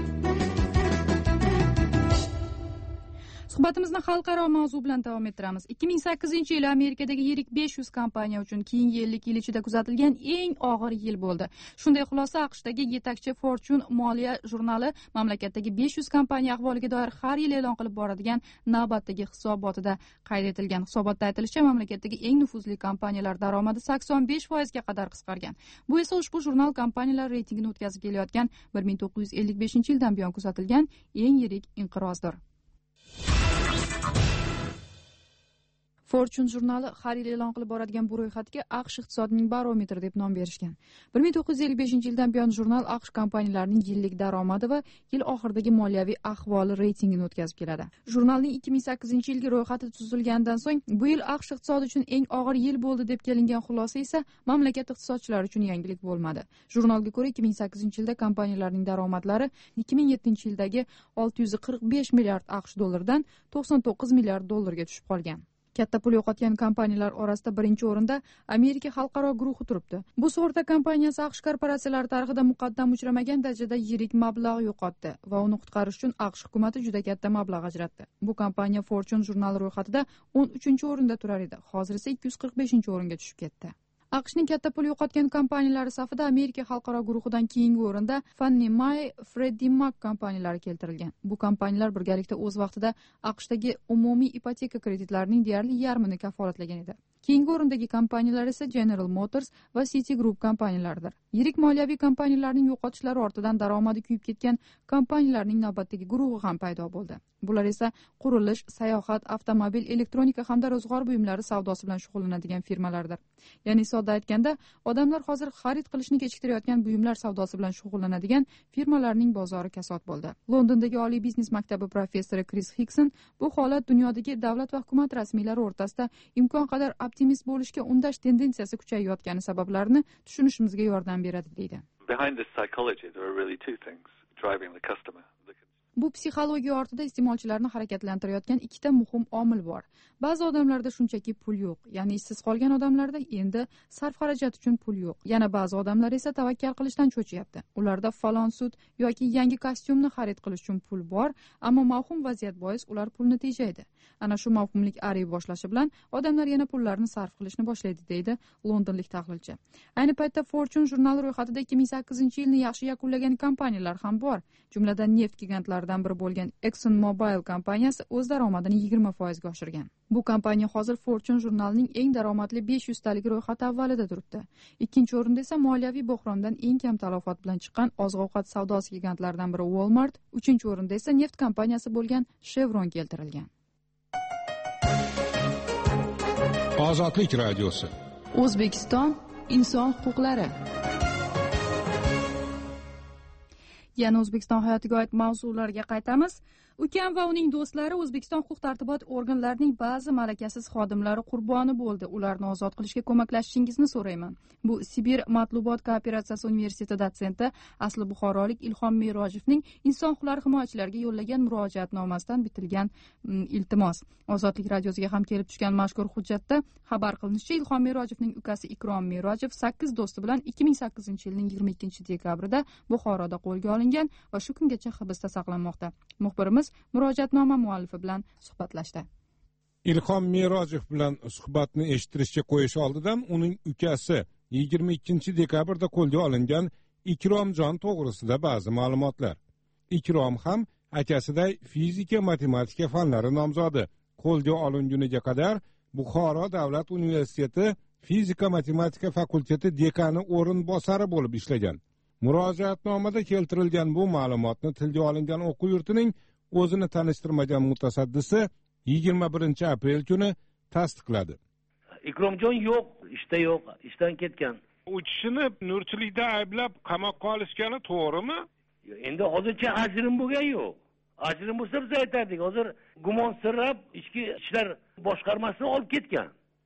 Speaker 1: Suhbatimizni xalqaro mavzu bilan davom ettiramiz. ikki ming sakkizinchi yil Amerikadagi yirik besh yuz kompaniya uchun keyingi ellik yil ichida kuzatilgan eng og'ir yil bo'ldi. Shunday xulosa AQShdagi yetakchi Fortune moliya jurnali mamlakatdagi besh yuz kompaniya ahvoliga doir har yil e'lon qilib boradigan navbatdagi hisobotida qayd etilgan. Hisobotda aytilishicha, mamlakatdagi eng nufuzli kompaniyalar daromadi sakson besh foizga qadar qisqargan. Bu esa ushbu jurnal kompaniyalar reytingini o'tkazib kelayotgan bir ming to'qqiz yuz ellik beshinchi yildan buyon kuzatilgan eng yirik inqirozdir. Fortune jurnali har yil e'lon qilib boradigan bu ro'yxatga AQSh iqtisodining barometri deb nom berishgan. bir ming to'qqiz yuz ellik beshinchi yildan buyon jurnal AQSh kompaniyalarining yillik daromadi va yil oxiridagi moliyaviy ahvoli reytingini o'tkazib keladi. Jurnalning ikki ming sakkizinchi yilgi ro'yxati tuzilgandan so'ng bu yil AQSh iqtisodi uchun eng og'ir yil bo'ldi deb kelingan xulosa esa mamlakat iqtisodchilari uchun yangilik bo'lmadi. Jurnalga ko'ra ikki ming sakkizinchi yilda kompaniyalarning daromadlari ikki ming yettinchi yildagi olti yuz qirq besh milliard AQSh dollaridan to'qson to'qqiz milliard dollarga tushib qolgan. Katta pul yo'qotgan kompaniyalar orasida birinchi o'rinda Amerika xalqaro guruhi turibdi. Bu sug'urta kompaniyasi AQSh korporatsiyalari tarixida muqaddam uchramagan darajada yirik mablag' yo'qotdi va uni qutqarish uchun AQSh hukumati juda katta mablag' ajratdi. Bu kompaniya Fortune jurnali ro'yxatida o'n uchinchi o'rinda turar edi. Hozir esa ikki yuz qirq beshinchi o'ringa tushib ketdi. AQShning katta pul yo'qotgan kompaniyalari safida Amerika xalqaro guruhidan keyingi o'rinda Fannie Mae, Freddie Mac kompaniyalari keltirilgan. Bu kompaniyalar birgalikda o'z vaqtida AQShdagi umumiy ipoteka kreditlarining deyarli yarmini kafolatlagan edi. Keyingi o'rindagi kompaniyalar esa General Motors va Citigroup kompaniyalaridir. Yirik moliyaviy kompaniyalarning yo'qotishlari ortidan daromadi kuyib ketgan kompaniyalarning navbatdagi guruhi ham paydo bo'ldi. Bular esa qurilish, sayohat, avtomobil, elektronika hamda ro'zg'or buyumlari savdosi bilan shug'ullanadigan firmalardir. Ya'ni sodda aytganda, odamlar hozir xarid qilishni kechiktirayotgan buyumlar savdosi bilan shug'ullanadigan firmalarning bozori kasod bo'ldi. Londondagi Oliy biznes maktabi professori Chris Hickson bu holat dunyodagi davlat va hukumat rasmiylari o'rtasida imkon qadar optimist bo'lishga undash tendensiyasi kuchayayotgani sabablarini tushunishimizga yordam beradi deydi.
Speaker 18: Behind this psychology there are really two things driving the customer.
Speaker 1: Bu psixologiya ortida iste'molchilarni harakatlantirayotgan ikkita muhim omil bor. Ba'zi odamlarda shunchaki pul yo'q, ya'ni ishsiz qolgan odamlarda endi sarf xarajat uchun pul yo'q. Yana ba'zi odamlar esa tavakkal qilishdan cho'chiyapti. Ularda falon sut yoki yangi kostyumni xarid qilish uchun pul bor, ammo mavhum vaziyat bois ular pulni tejaydi. Ana shu mavhumlik ariy boshlashi bilan odamlar yana pullarni sarf qilishni boshlaydi, deydi londonlik tahlilchi. Ayni paytda Fortune jurnali ro'yxatida ikki ming sakkizinchi yilni yaxshi yakunlagan kompaniyalar ham bor. Jumladan neft gigantlaridan biri bo'lgan ExxonMobil kompaniyasi o'z daromadini yigirma foizga oshirgan. Bu kompaniya hozir Fortune jurnalining eng daromadli besh yuz talik ro'yxati avvalida turibdi. Ikkinchi o'rinda esa moliyaviy bo'hrondan eng kam talafot bilan chiqqan oziq-ovqat savdosi gigantlaridan biri Walmart, uchinchi o'rinda esa neft kompaniyasi bo'lgan Chevron keltirilgan.
Speaker 18: Ozodlik radiosi.
Speaker 19: O'zbekiston inson huquqlari.
Speaker 1: Yana O'zbekiston hayotiga oid mavzularga qaytamiz. Ukam va uning do'stlari O'zbekiston huquq-tartibot organlarining ba'zi malakasiz xodimlari qurboni bo'ldi. Ularni ozod qilishga ko'maklashishingizni so'rayman. Bu Sibir Matlubot kooperatsiyasi universiteti dotsenti asli buxorolik Ilhom Merojevning inson huquqlari himoyachilariga yo'llagan murojaatnomasidan bitilgan iltimos. Ozodlik radiosiga ham kelib tushgan mazkur hujjatda xabar qilinishicha, Ilhom Merojevning ukasi Ikrom Merojev sakkiz do'sti bilan ikki ming sakkizinchi yilning yigirma ikkinchi dekabrida Buxoroda qo'lga olingan va shu kungacha hibsda saqlanmoqda. Muxbirimiz murojaatnoma muallifi bilan suhbatlashdi.
Speaker 18: Ilhom Merojev bilan suhbatni eshittirishga qo'yish oldidan uning ukasi yigirma ikkinchi dekabrda qo'lga olingan Ikromjon to'g'risida ba'zi ma'lumotlar. Ikrom ham akasiday fizika matematika fanlari nomzodi. Qo'lga olinguniga qadar Buxoro davlat universiteti fizika matematika fakulteti dekani o'rinbosari bo'lib ishlagan. Murojaatnomada keltirilgan bu ma'lumotni tilga olingan o'quv yurtining o'zini tanishtirmagan mutasaddisi yigirma birinchi aprel kuni tasdiqladi.
Speaker 20: Ikromjon yo'q, ishda yo'q, ishdan ketgan.
Speaker 18: Uchishini nurchilikda ayblab qamoqqa olishgani to'g'rimi?
Speaker 20: Endi hozircha ajrim bo'lgan yo'q. Ajrim bo'lsa biz aytardik. Hozir gumonsirab ichki ishlar boshqarmasini olib ketgan.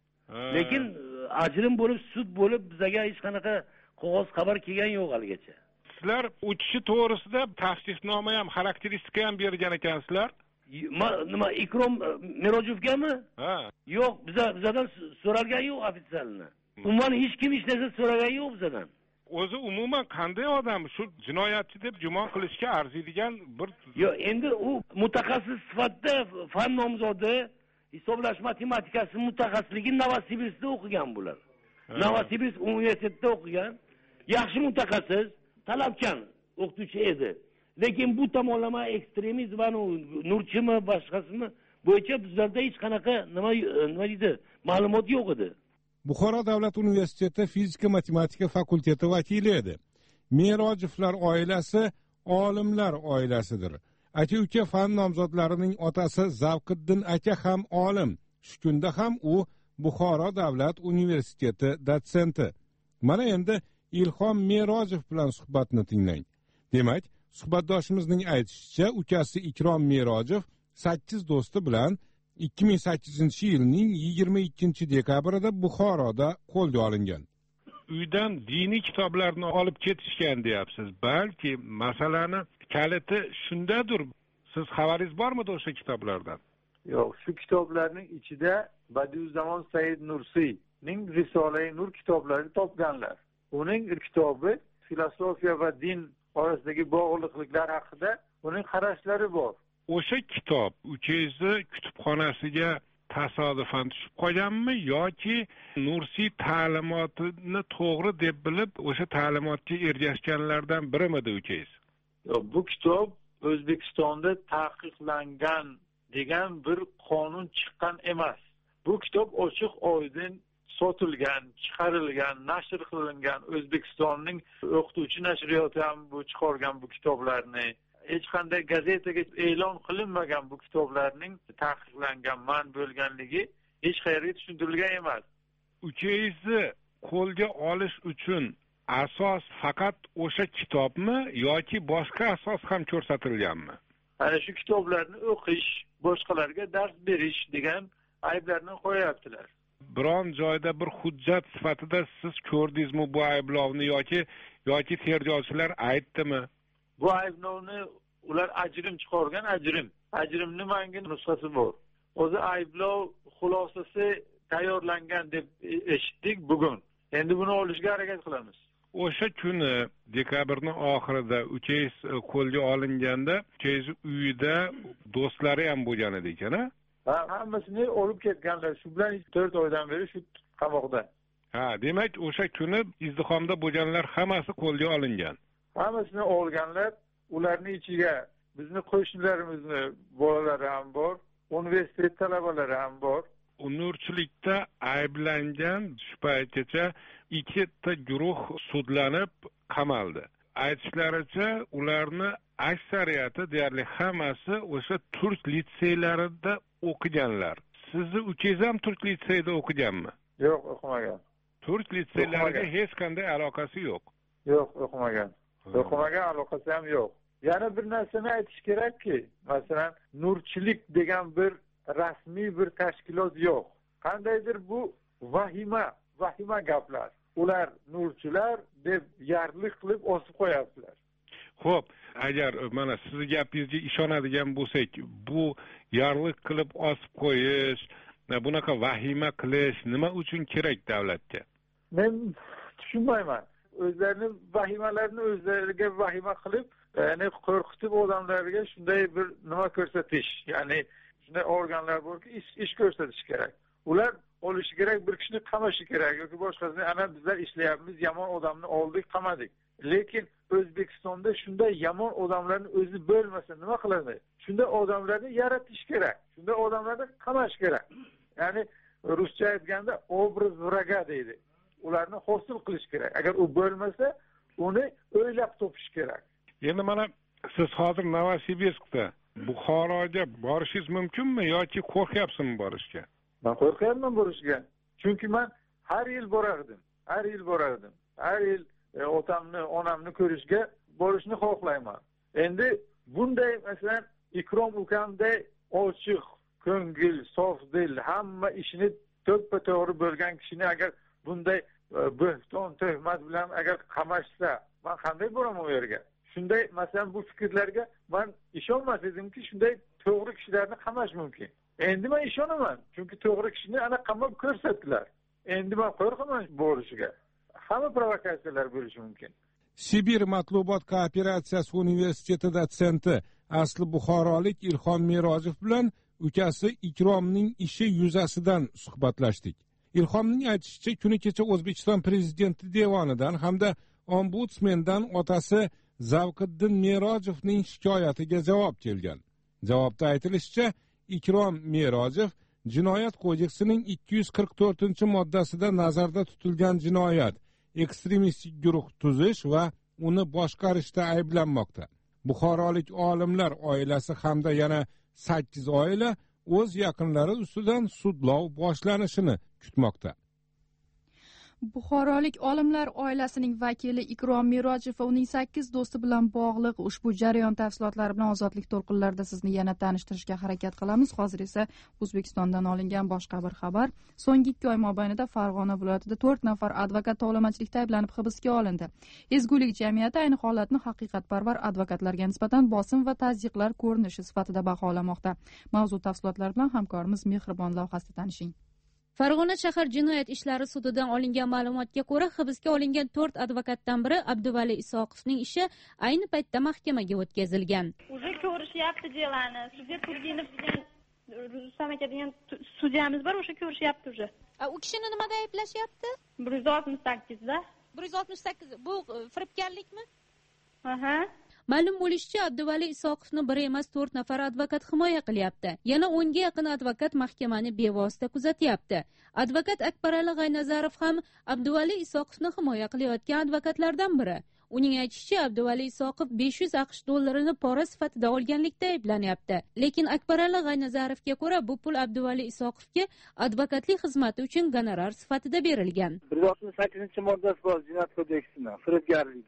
Speaker 20: Lekin ajrim bo'lib, sud bo'lib bizga hech qanaqa qog'oz xabar kelgan yo'q haligacha.
Speaker 18: Sizlar uchishi to'g'risida tavsifnoma ham, xarakteristika ham bergan ekansizlar.
Speaker 20: Nima, Ikrom Merojevgami?
Speaker 18: Ha.
Speaker 20: Yo'q, biz bizdan so'ralgan yo'q ofitsialni. Umuman hech kim hech narsa so'ragan yo'q bizdan.
Speaker 18: O'zi umuman qanday odam shu jinoyatchi deb gumon qilishga arziydigan bir
Speaker 20: Yo'q, endi u mutaxassis sifatida fan nomzodi, hisoblash matematikasi mutaxassisligi Novosibirskda o'qigan bular. Novosibirsk universitetida o'qigan. Yaxshi mutaxassis, talabchan o'qituvchi edi. Lekin bu tomonlama ekstremizm va nurchimi boshqasimi bo'yicha bizlarda hech qanaqa nima nima deydi, ma'lumot yo'q edi.
Speaker 18: Buxoro davlat universiteti fizika matematika fakulteti vakili edi. Merojevlar oilasi olimlar oilasidir. Aka-uka fan nomzodlarining otasi Zavqiddin aka ham olim. Shu kunda ham u Buxoro davlat universiteti dotsenti. Mana endi Ilhom Merojev bilan suhbatni tinglang. Demak, suhbatdoshimizning aytishicha, ukasi Ikrom Merojev sakkiz do'sti bilan ikki ming sakkizinchi yilning yigirma ikkinchi dekabrida Buxoroda qo'lga olingan. Uydan diniy kitoblarni olib ketishgan deyapsiz. Balki masalani kaliti shundadir. Siz xabaringiz bormidi o'sha kitoblardan?
Speaker 4: Yo'q, shu kitoblarning ichida Badiuzzamon Said Nursiyning Risola-i Nur kitoblarini topganlar. Uning kitobi filosofiya va din orasidagi bog'liqliklar haqida uning qarashlari bor.
Speaker 18: O'sha kitob ukangizni kutubxonasiga tasodifan tushib qolganmi yoki Nursiy ta'limotini to'g'ri deb bilib o'sha ta'limotga ergashganlardan birimidi ukangiz?
Speaker 4: Yo'q, bu kitob O'zbekistonda taqiqlangan degan bir qonun chiqqan emas. Bu kitob ochiq oydin sotilgan, chiqarilgan, nashr qilingan. O'zbekistonning o'qituvchi nashriyoti ham bu chiqargan bu kitoblarni. Hech qanday gazetaga e'lon qilinmagan bu kitoblarning taqiqlangan man bo'lganligi hech qayerga tushuntirilgan emas.
Speaker 18: Ukangizni qo'lga olish uchun asos faqat o'sha kitobmi yoki boshqa asos ham ko'rsatilganmi?
Speaker 4: Ana shu kitoblarni o'qish, boshqalarga dars berish degan ayblarni qo'yaptilar.
Speaker 18: Biron joyda bir hujjat sifatida siz ko'rdingizmi bu ayblovni yoki yoki tergovchilar aytdimi?
Speaker 4: Bu ayblovni ular ajrim chiqargan, ajrim ajrimni manga nusxasi bor. O'zi ayblov xulosasi tayyorlangan deb eshitdik bugun. Endi buni olishga harakat qilamiz.
Speaker 18: O'sha kuni dekabrning oxirida uchingiz qo'lga olinganda, uchingiz uyida do'stlari ham bo'lgan edi ekan-a?
Speaker 4: Ha, hammasini olib ketganlar. Shu bilan to'rt oydan beri shu qamoqda.
Speaker 18: Ha, demak, o'sha kuni izdihomda bo'lganlar hammasi qo'lga olingan.
Speaker 4: Hammasini olganlar, ularning ichiga bizni qo'shnilarimizni bolalari ham bor, universitet talabalari ham bor.
Speaker 18: Nurchilikda ayblangan shu paytgacha ikkita guruh sudlanib qamaldi. Aytishlaricha, ularni aksariyati, deyarli hammasi o'sha turk litseylarida o'qiganlar. Sizni uchingiz ham turk litseyida o'qiganmi?
Speaker 4: Yo'q, o'qimagan.
Speaker 18: Turk litseylariga hech qanday aloqasi yo'q.
Speaker 4: Yo'q, o'qimagan. O'qimagan, aloqasi ham yo'q. Yana bir narsani aytish kerakki, masalan, nurchilik degan bir rasmiy bir tashkilot yo'q. Qandaydir bu vahima, vahima gaplar. Ular nurchilar deb yarlik qilib osib qo'yaptilar.
Speaker 18: Xo'p, agar mana sizning gapingizga ishonadigan bo'lsak, bu yarlik qilib osib qo'yish, bunaqa vahima qilish nima uchun kerak davlatga?
Speaker 4: Men tushunmayman. O'zlarining vahimalarini o'zlariga vahima qilib, ya'ni qo'rqitib odamlarga shunday bir nima ko'rsatish, ya'ni shunday organlar borki, ish, ish ko'rsatish kerak. Ular olishi kerak, bir kishini qamashi kerak yoki boshqasini. Ana bizlar ishlayapmiz, yomon odamni oldik, qamadik. Lekin O'zbekistonda shunday yomon odamlarni o'zi bo'lmasa nima qiladi? Shunday odamlarni yaratish kerak. Shunday odamlarni qamash kerak. Ya'ni ruscha aytganda obraz vraga deydi. Ularni hosil qilish kerak. Agar u bo'lmasa, uni o'ylab topish kerak.
Speaker 18: Endi mana siz hozir Novosibirskda Buxoroga borishingiz mumkinmi yoki qo'rqyapsizmi borishga?
Speaker 4: Men qo'rqyapman borishga. Chunki men har yil borardim. Har yil borardim. Har yil e, otamni, onamni ko'rishga borishni xohlayman. Endi bunday masalan Ikrom ukamday ochiq, ko'ngil, sof dil, hamma ishini to'ppa to'g'ri bo'lgan kishini agar bunday e, bo'hton, tuhmat bilan agar qamashsa, men qanday boraman u yerga? Shunday masalan bu fikrlarga men ishonmas edimki, shunday to'g'ri kishilarni qamash mumkin. Endi men ishonaman, chunki to'g'ri kishini ana qamab ko'rsatdilar. Endi men qo'rqaman borishiga. Hamma provokatsiyalar bo'lishi mumkin.
Speaker 18: Sibir Matlubot kooperatsiyasi universiteti dotsenti asli buxorolik Ilhom Merojov bilan ukasi Ikromning ishi yuzasidan suhbatlashdik. Ilhomning aytishicha, kuni kecha O'zbekiston prezidenti devonidan hamda ombudsmendan otasi Zavqiddin Merojovning shikoyatiga javob kelgan. Javobda aytilishicha, Ikrom Merojov Jinoyat kodeksining ikki yuz qirq to'rtinchi moddasida nazarda tutilgan jinoyat, ekstremistik guruh tuzish va uni boshqarishda ayblanmoqda. Buxorolik olimlar oilasi hamda yana sakkiz oila o'z yaqinlari ustidan sudlov boshlanishini kutmoqda.
Speaker 1: Buxorolik olimlar oilasining vakili Ikrom Merojov va uning sakkiz do'sti bilan bog'liq ushbu jarayon tafsilotlari bilan ozodlik to'lqinlarida sizni yana tanishtirishga harakat qilamiz. Hozir esa O'zbekistondan olingan boshqa bir xabar. So'nggi ikki oy mobaynida Farg'ona viloyatida to'rt nafar advokat tovlamachilikda ayblanib hibsga olindi. Ezgulik jamiyati ayni holatni haqiqatparvar advokatlarga nisbatan bosim va tazyiqlar ko'rinishi sifatida baholamoqda. Mavzu tafsilotlari bilan hamkorimiz Mehribon lavhasida tanishing.
Speaker 21: Farg'ona shahar jinoyat ishlari sudidan olingan ma'lumotga ko'ra, hibsga olingan to'rt advokatdan biri Abduvali Isoqovning ishi ayni paytda mahkamaga o'tkazilgan.
Speaker 22: Уже ko'rishyapti delani. Sudya Turginov degan Rustam aka degan sudyamiz bor, o'sha ko'rishyapti уже.
Speaker 21: U kishini nimada ayblashyapti?
Speaker 22: bir yuz oltmish sakkiz da.
Speaker 21: bir yuz oltmish sakkiz bu firibgarlikmi?
Speaker 22: Aha.
Speaker 21: Ma'lum bo'lishicha, Abduvali Isoqovni bir emas to'rt nafar advokat himoya qilyapti. Yana o'nga yaqin advokat mahkamani bevosita kuzatyapti. Advokat Akbarali G'aynazarov ham Abduvali Isoqovni himoya qilayotgan advokatlardan biri. Uning aytishicha, Abduvali Isoqov besh yuz aqsh dollarini pora sifatida olganlikda ayblanyapti. Lekin Akbarali G'aynazarovga ko'ra, bu pul Abduvali Isoqovga advokatlik xizmati uchun gonorar sifatida berilgan.
Speaker 23: bir yuz oltmish sakkizinchi moddasi bor Jinoyat kodeksining, firibgarlik degan.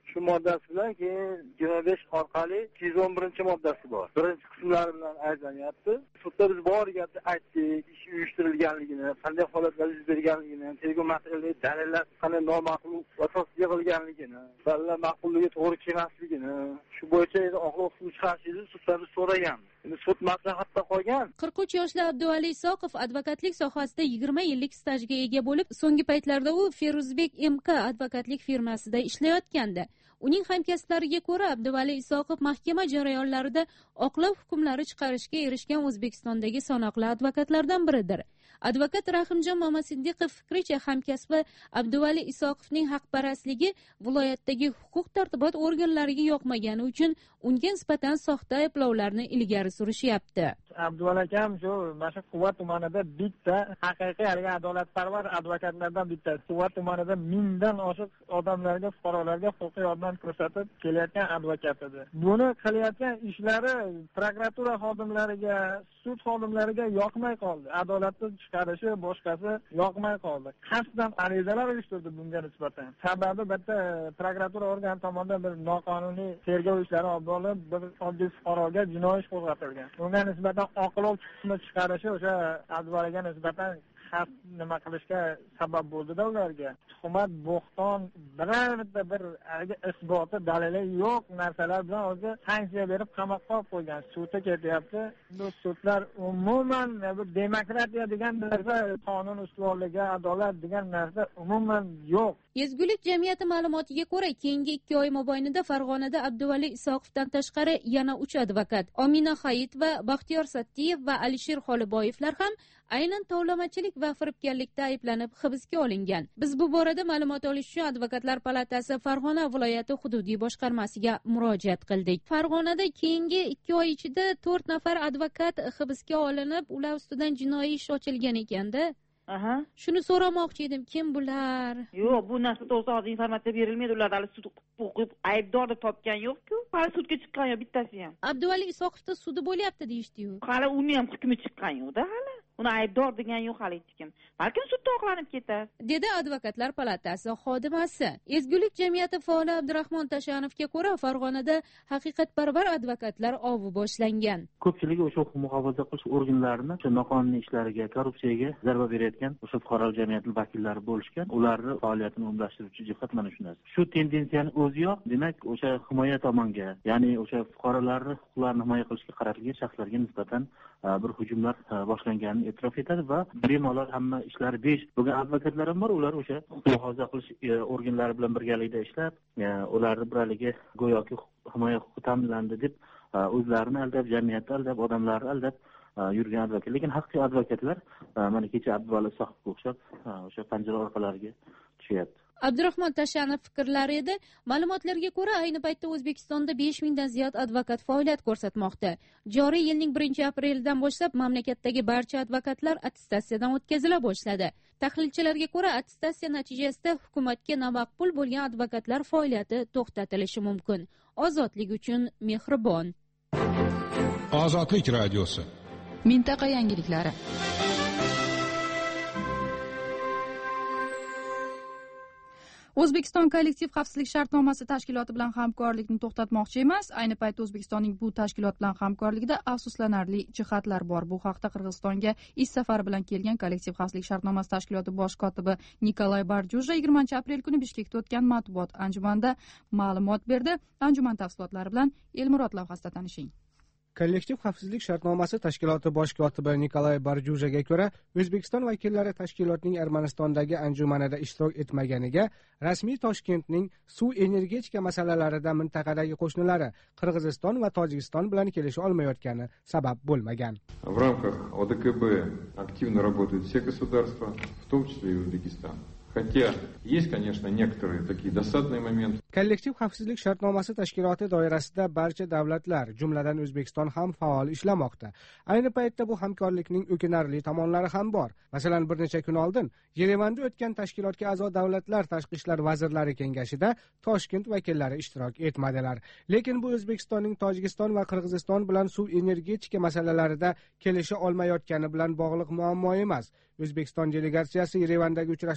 Speaker 2: shu moddasi bilan keyin yigirma besh orqali ikki yuz o'n birinchi moddasi bor. Birinchi qismlari bilan ayblanyapti. Sudda biz bor gapni aytdik, ish uyushtirilganligini, qanday holatlar yuz berganligini, tergov materiallari, dalillar qanday noma'qul asos yig'ilganligini, dalillar ma'qulligi to'g'ri kelmasligini, shu bo'yicha oxirgi hukm chiqarishni suddan so'ragan. Endi sud maslahatda qolgan.
Speaker 21: qirq uch yoshli Abduvali Isoqov advokatlik sohasida yigirma yillik stajga ega bo'lib, so'nggi paytlarda u Feruzbek M K advokatlik firmasida ishlayotgandi. Uning hamkasblariga ko'ra, Abduvali Isoqov mahkama jarayonlarida oqlov hukmlari chiqarishga erishgan O'zbekistondagi sanoqli advokatlardan biridir. Advokat Rahimjon Mamasiddiqov fikricha, hamkasbi Abduvali Isoqovning haqparastligi viloyatdagi huquq-tartibot organlariga yoqmagani uchun unga nisbatan soxta ayblovlarni ilgari surishyapti.
Speaker 6: Abduvali akam shu mana Quvvat tumanida bitta haqiqiy haligi adolatparvar advokatlardan bittasi. Quvvat tumanida mingdan oshiq odamlarga, fuqarolarga huquqiy yordam ko'rsatib kelayotgan advokat edi. Buni qilayotgan ishlari prokuratura xodimlariga, sud xodimlariga yoqmay qoldi. Adolatni chiqarishi boshqasi yoqmay qoldi. Qasddan arizalar uyushtirdi bunga nisbatan. Sababi bitta prokuratura organi tomonidan bir noqonuniy tergov ishlari olib borilib, bir oddiy fuqaroga jinoiy ish qo'zg'atilgan. Bunga nisbatan oqlov hukmi chiqarishi o'sha Abduvaliga nisbatan xavf nima qilishga sabab bo'ldi-da ularga. Tuhmat, bo'xton, biror bitta bir isboti, dalili yo'q narsalar bilan o'zi sanksiya berib qamoqqa qo'ygan. Sudga ketyapti. Bu sudlar umuman bu demokratiya degan narsa, qonun ustuvorligi, adolat degan narsa umuman yo'q.
Speaker 21: Ezgulik jamiyati ma'lumotiga ko'ra, keyingi ikki oy mobaynida Farg'onada Abduvali Isoqovdan tashqari yana uch advokat, Omina Hayit va Baxtiyor Sattiyev va Alisher Xoliboyevlar ham aynan tovlamachilik va firibgarlikda ayblanib hibsga olingan. Biz bu borada ma'lumot olish uchun Advokatlar palatasi Farg'ona viloyati hududiy boshqarmasiga murojaat qildik. Farg'onada keyingi ikki oy ichida to'rt nafar advokat hibsga olinib, ular ustidan jinoiy ish ochilgan ekanda.
Speaker 23: Aha.
Speaker 21: Shuni so'ramoqchi edim, kim bular?
Speaker 23: Yo'q, bu narsa to'g'risida hozir informatsiya berilmaydi. Ular hali sud o'qib aybdor deb topgan yo'q-ku. Hali sudga chiqqan yo'q bittasi ham.
Speaker 21: Abduvali Isoqovda sudi bo'lyapti deyishdi-yu.
Speaker 23: Hali uni ham hukmi chiqqan yo'q-da hali. Uni aybdor degan yo'q hali hech kim. Balkim sudda oqlanib ketar,
Speaker 21: dedi Advokatlar palatasi xodimasi. Ezgulik jamiyati faoli Abdurahmon Tashanovga ko'ra, Farg'onada haqiqatparvar advokatlar ovi boshlangan.
Speaker 24: Ko'pchiligi o'sha huquq muhofaza qilish organlarini o'sha noqonuniy ishlariga, korrupsiyaga zarba berayotgan o'sha fuqarolik jamiyati vakillari bo'lishgan. Ularni faoliyatini umumlashtiruvchi jihat mana shu narsa. Shu tendensiyani o'ziyoq, demak, o'sha himoya tomonga, ya'ni o'sha fuqarolarning huquqlarini himoya qilishga qaratilgan shaxslarga nisbatan bir hujumlar boshlanganini e'tirof etadi va bemalol hamma ishlari besh bo'lgan advokatlar ham bor. Ular o'sha huquq muhofaza qilish organlari bilan birgalikda ishlab, ularni biraligi go'yoki himoya huquqi ta'minlandi deb o'zlarini aldab, jamiyatni aldab, odamlarni aldab yurgan advokat. Lekin haqiqiy advokatlar mana kecha Abduvali Isoqovga o'xshab o'sha panjara orqalariga tushyapti.
Speaker 21: Abdurahmon Tashanov fikrlari edi. Ma'lumotlarga ko'ra, ayni paytda O'zbekistonda besh mingdan ziyod advokat faoliyat ko'rsatmoqda. Joriy yilning birinchi aprelidan boshlab mamlakatdagi barcha advokatlar attestatsiyadan o'tkazila boshladi. Tahlilchilarga ko'ra, attestatsiya natijasida hukumatga namaqbul bo'lgan advokatlar faoliyati to'xtatilishi mumkin. Ozodlik uchun mehribon.
Speaker 18: Ozodlik radiosi.
Speaker 19: Mintaqa yangiliklari.
Speaker 1: O'zbekiston kollektiv xavfsizlik shartnomasi tashkiloti bilan hamkorlikni to'xtatmoqchi emas. Ayni paytda O'zbekistonning bu tashkilot bilan hamkorligida afsuslanarli jihatlar bor. Bu haqda Qirg'izistonga ish safari bilan kelgan kollektiv xavfsizlik shartnomasi tashkiloti bosh kotibi Nikolay Barjuja yigirmanchi aprel kuni Bishkekda o'tgan matbuot anjumanida ma'lumot berdi. Anjuman tafsilotlari bilan Elmurod lavhasida tanishing.
Speaker 12: Kollektiv xavfsizlik shartnomasi tashkiloti bosh kotibi Nikolay Barjujaga ko'ra, O'zbekiston vakillari tashkilotning Armanistondagi anjumanida ishtirok etmaganiga rasmiy Toshkentning suv energetika masalalarida mintaqadagi qo'shnilari Qirg'iziston va Tojikiston bilan kelisha olmayotgani sabab bo'lmagan.
Speaker 25: В рамках O D K B активно работают все государства, в том числе и Узбекистан. Хотя есть, конечно, некоторые такие досадные моменты.
Speaker 12: Kollektiv xavfsizlik shartnomasi tashkiloti doirasida barcha davlatlar, jumladan O'zbekiston ham faol ishlamoqda. Ayni paytda bu hamkorlikning o'kinarli tomonlari ham bor. Masalan, bir necha kun oldin Yerevanda o'tgan tashkilotga a'zo davlatlar tashqi ishlar vazirlari kengashida Toshkent vakillari ishtirok etmadilar. Lekin bu O'zbekistonning Tojikiston va Qirg'iziston bilan suv energetika masalalarida kelisha olmayotgani bilan bog'liq muammo emas. O'zbekiston delegatsiyasi Yerevandagi uchrashuvga tayyor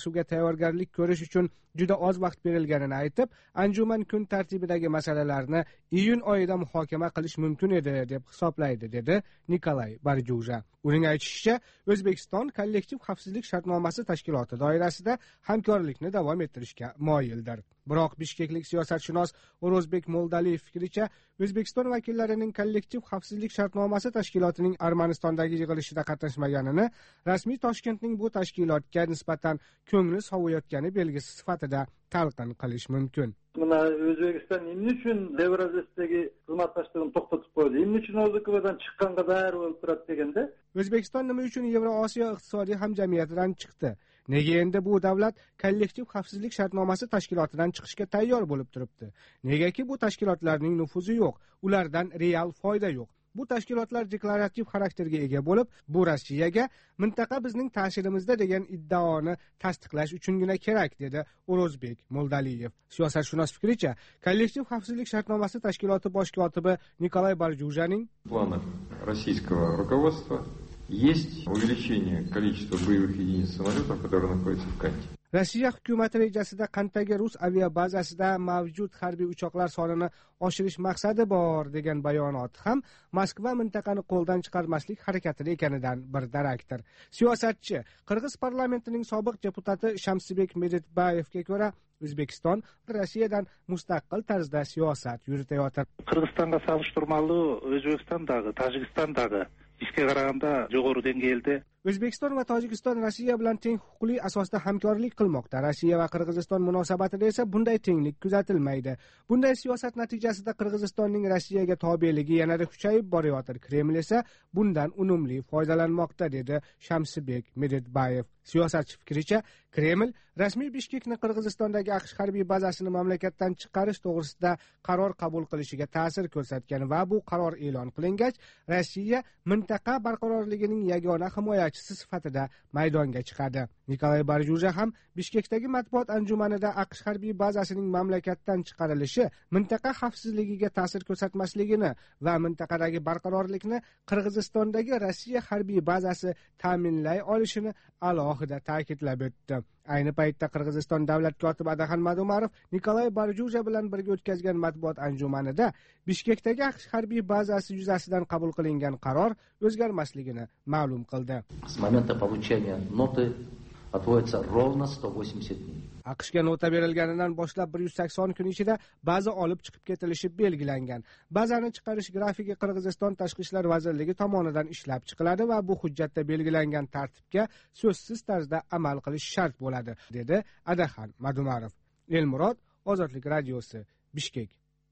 Speaker 3: tayyorgarlik ko'rish uchun juda oz vaqt berilganini aytib, anjuman kun tartibidagi masalalarni iyun oyida muhokama qilish mumkin edi deb hisoblaydi, dedi Nikolay Barjuja. Uning aytishicha, O'zbekiston kollektiv xavfsizlik shartnomasi tashkiloti doirasida hamkorlikni davom ettirishga moyildir. Biroq bishkeklik siyosatshunos O'rozbek Mo'ldaliyev fikricha, O'zbekiston vakillarining kollektiv xavfsizlik shartnomasi tashkilotining Armanistondagi yig'ilishida qatnashmaganini rasmiy Toshkentning bu tashkilotga nisbatan ko'ngli sovuyotgani belgisi sifatida talqin qilish mumkin.
Speaker 2: Mana O'zbekiston nima uchun Yevroziyasidagi xizmatdoshligini to'xtatib qo'ydi? Nima uchun O Z K'dan chiqqan qadar bo'lib turadi deganda,
Speaker 3: O'zbekiston nima uchun Yevrosiyo iqtisodiy hamjamiyatidan chiqdi? Nega endi bu davlat kollektiv xavfsizlik shartnomasi tashkilotidan chiqishga tayyor bo'lib turibdi? Negaki bu tashkilotlarning nufuzi yo'q, ulardan real foyda yo'q. Bu tashkilotlar deklarativ xarakterga ega bo'lib, bu Rossiyaga mintaqa bizning ta'sirimizda degan iddaoni tasdiqlash uchungina kerak, dedi O'rozbek Mo'ldaliyev. Siyosatshunos fikricha, kollektiv xavfsizlik shartnomasi tashkiloti bosh kotibi Nikolay Barjujaning
Speaker 25: планах российского руководства есть увеличение количества боевых единиц самолетов, которые находятся в Канте.
Speaker 3: Rossiya hukumati rejasida Qantdagi rus aviabazasida mavjud harbiy uchoqlar sonini oshirish maqsadi bor degan bayonot ham Moskva mintaqani qo'ldan chiqarmaslik harakatida ekanidan bir darakdir. Siyosatchi, Qirg'iz parlamentining sobiq deputati Shamsibek Medetbayevga ko'ra, O'zbekiston Rossiyadan mustaqil tarzda siyosat yuritayotir.
Speaker 24: Qirg'izistonga solishtirmali O'zbekistondagi, Tojikistondagi ishga qaraganda yuqori dengayda
Speaker 3: O'zbekiston va Tojikiston Rossiya bilan teng huquqli asosda hamkorlik qilmoqda. Rossiya va Qirg'iziston munosabatida esa bunday tenglik kuzatilmaydi. Bunday siyosat natijasida Qirg'izistonning Rossiyaga tobeligi yanada kuchayib borayotir. Kreml esa bundan unumli foydalanmoqda, dedi Shamsibek Medetbayev. Siyosatchi fikricha, Kreml rasmiy Bishkekni Qirg'izistondagi AQSh harbiy bazasini mamlakatdan chiqarish to'g'risida qaror qabul qilishiga ta'sir ko'rsatgan va bu qaror e'lon qilingach, Rossiya mintaqa barqarorligining yagona himoyachisi sifatida maydonga chiqadi. Nikolay Barjuja ham Bishkekdagi matbuot anjumanida AQSh harbiy bazasining mamlakatdan chiqarilishi mintaqa xavfsizligiga ta'sir ko'rsatmasligini va mintaqadagi barqarorlikni Qirg'izistondagi Rossiya harbiy bazasi ta'minlay olishini alohida ta'kidlab o'tdi. Ayni paytda Qirg'iziston davlat kotibi Adaxon Madumarov Nikolay Barjuja bilan birga o'tkazgan matbuot anjumanida Bishkekdagi AQSh harbiy bazasi yuzasidan qabul qilingan qaror o'zgarmasligini ma'lum qildi.
Speaker 5: С момента получения ноты отводится ровно сто восемьдесят дней.
Speaker 3: AQShga nota berilganidan boshlab bir yuz sakson kun ichida baza olib chiqib ketilishi belgilangan. Bazani chiqarish grafiki Qirg'iziston Tashqi ishlar vazirligi tomonidan ishlab chiqiladi va bu hujjatda belgilangan tartibga so'zsiz tarzda amal qilish shart bo'ladi, dedi Adaxon Madumarov. Elmurod, Ozodlik radiosi, Bishkek.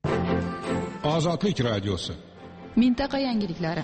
Speaker 18: Ozodlik radiosi.
Speaker 19: Mintaqa yangiliklari.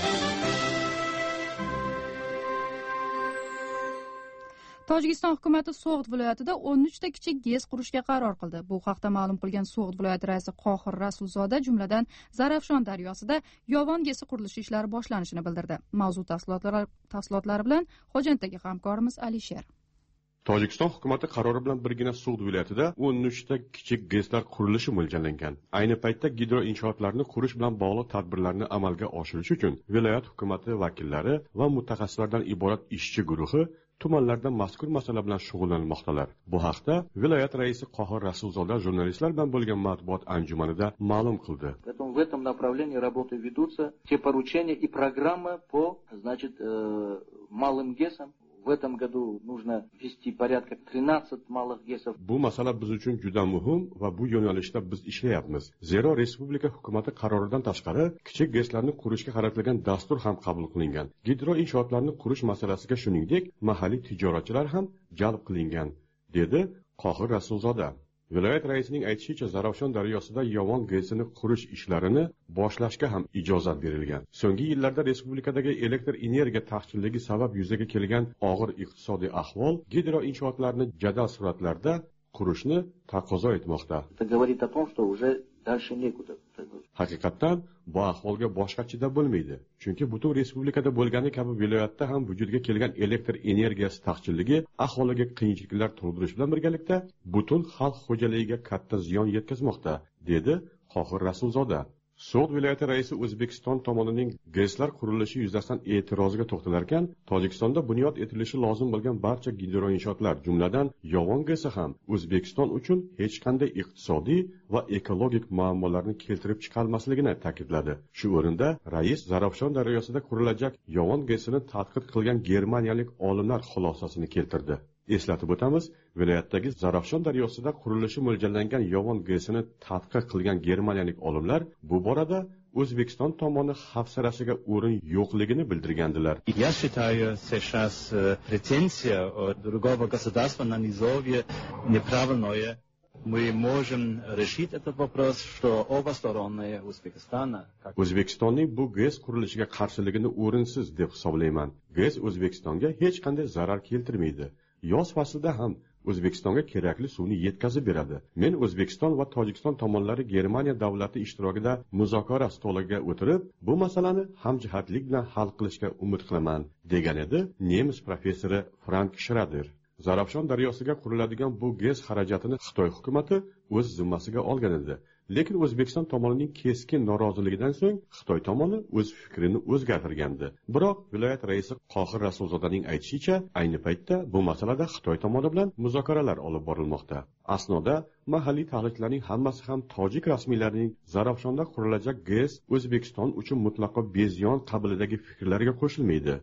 Speaker 1: Tojikiston hukumati So'g'd viloyatida o'n uchta kichik GES qurishga qaror qildi. Bu haqda ma'lum qilgan So'g'd viloyati raisi Qohir Rasulzoda jumladan Zarafshon daryosida yovon GES qurilishi ishlari boshlanishini bildirdi. Mavzu tafsilotlari tafsilotlari bilan Xo'janddagi hamkorimiz Alisher.
Speaker 9: Tojikiston hukumati qarori bilan birgina So'g'd viloyatida o'n uchta kichik GESlar qurilishi mo'ljallangan. Ayni paytda gidroinshootlarni qurish bilan bog'liq tadbirlarni amalga oshirish uchun viloyat hukumati vakillari va mutaxassislardan iborat ishchi guruhi tumanlarda mazkur masala bilan shug'ullanmoqdalar. Bu haqda viloyat raisi Qohir Rasulzoda jurnalistlar bilan bo'lgan matbuot anjumanida ma'lum qildi.
Speaker 5: В этом направлении работы ведутся те поручения и программы по, значит, малым ГЕСам. В этом году нужно ввести порядка тринадцать малых ГЕСов.
Speaker 9: Bu masala biz uchun juda muhim va bu yo'nalishda biz ishlayapmiz. Zero respublika hukumati qaroridan tashqari kichik GESlarni qurishga qaratilgan dastur ham qabul qilingan. Gidroinshootlarni qurish masalasiga shuningdek mahalliy tijoratchilar ham jalb qilingan, dedi Qohir Rasulzoda. Viloyat raisining aytishicha, Zarafshon daryosida yovon GESini qurish ishlarini boshlashga ham ijozat berilgan. So'nggi yillarda respublikadagi elektr energiya taqchilligi sabab yuzaga kelgan og'ir iqtisodiy ahvol gidroinshootlarni jadal sur'atlarda qurishni taqozo etmoqda.
Speaker 5: Это говорит о том, что уже дальше некуда.
Speaker 9: Haqiqatan bu ahvolga boshqa chidab bo'lmaydi. Chunki butun respublikada bo'lgani kabi viloyatda ham vujudga kelgan elektr energiyasi taqchilligi aholiga qiyinchiliklar tug'dirish bilan birgalikda butun xalq xo'jaligiga katta ziyon yetkazmoqda, dedi Qohir Rasulzoda. So'g'd viloyati raisi O'zbekiston tomonining GESlar qurilishi yuzasidan e'tiroziga to'xtalar ekan, Tojikistonda bunyod etilishi lozim bo'lgan barcha gidroinshootlar, jumladan Yovon GESi ham O'zbekiston uchun hech qanday iqtisodiy va ekologik muammolarni keltirib chiqarmasligini ta'kidladi. Shu o'rinda rais Zarafshon daryosida qurilajak Yovon GESini tadqiq qilgan germaniyalik olimlar xulosasini keltirdi. Eslatib o'tamiz, viloyatdagi Zarafshon daryosida qurilishi mo'ljallangan Yovon GESini tadqiq qilgan germaniyalik olimlar bu borada O'zbekiston tomoni hafsalasiga o'rin yo'qligini bildirgandilar.
Speaker 10: Я считаю, сейчас претензия другого государства на Низовье неправильная. Мы можем решить этот вопрос, что оба стороны Узбекистана.
Speaker 9: O'zbekistonning bu GES qurilishiga qarshiligini o'rinsiz deb hisoblayman. GES O'zbekistonga hech qanday zarar keltirmaydi. Yoz faslida ham O'zbekistonga kerakli suvni yetkazib beradi. Men O'zbekiston va Tojikiston tomonlari Germaniya davlati ishtirokida muzokara stoliga o'tirib, bu masalani hamjihatlik bilan hal qilishga umid qilaman, degan edi nemis professori Frank Schrader. Zarafshon daryosiga quriladigan bu GES xarajatini Xitoy hukumati o'z zimmasiga olgan edi. Lekin O'zbekiston tomonining keskin noroziligidan so'ng Xitoy tomoni o'z fikrini o'zgartirgandi. Biroq viloyat raisi Qohir Rasulzodaning aytishicha, ayni paytda bu masalada Xitoy tomoni bilan muzokaralar olib borilmoqda. Asnoda mahalliy tahlilchilarning hammasi ham tojik rasmiylarining Zarafshonda qurilajak GES O'zbekiston uchun mutlaqo beziyon qabilidagi fikrlarga qo'shilmaydi.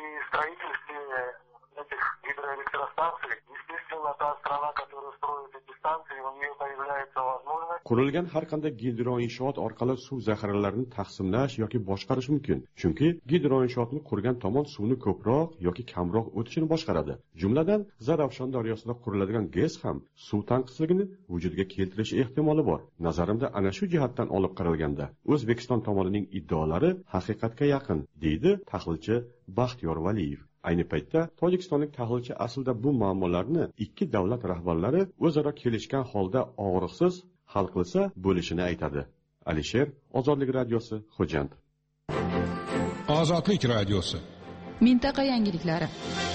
Speaker 9: Qurilgan har qanday gidroinshoot orqali suv zaxiralarini taqsimlash yoki boshqarish mumkin. Chunki gidroinshootni qurgan tomon suvni ko'proq yoki kamroq o'tishini boshqaradi. Jumladan, Zarafshon daryosida quriladigan GES ham suv tanqisligini vujudga keltirish ehtimoli bor. Nazarimda ana shu jihatdan olib qaralganda O'zbekiston tomonining iddaolari haqiqatga yaqin, deydi tahlilchi Baxtiyor Valiyev. Ayni paytda tojikistonlik tahlilchi aslida bu muammolarni ikki davlat rahbarlari o'zaro kelishgan holda og'riqsiz hal qilsa bo'lishini aytadi. Alisher, Ozodlik radiosi, Xo'jand.
Speaker 18: Ozodlik radiosi.
Speaker 19: Mintaqa yangiliklari.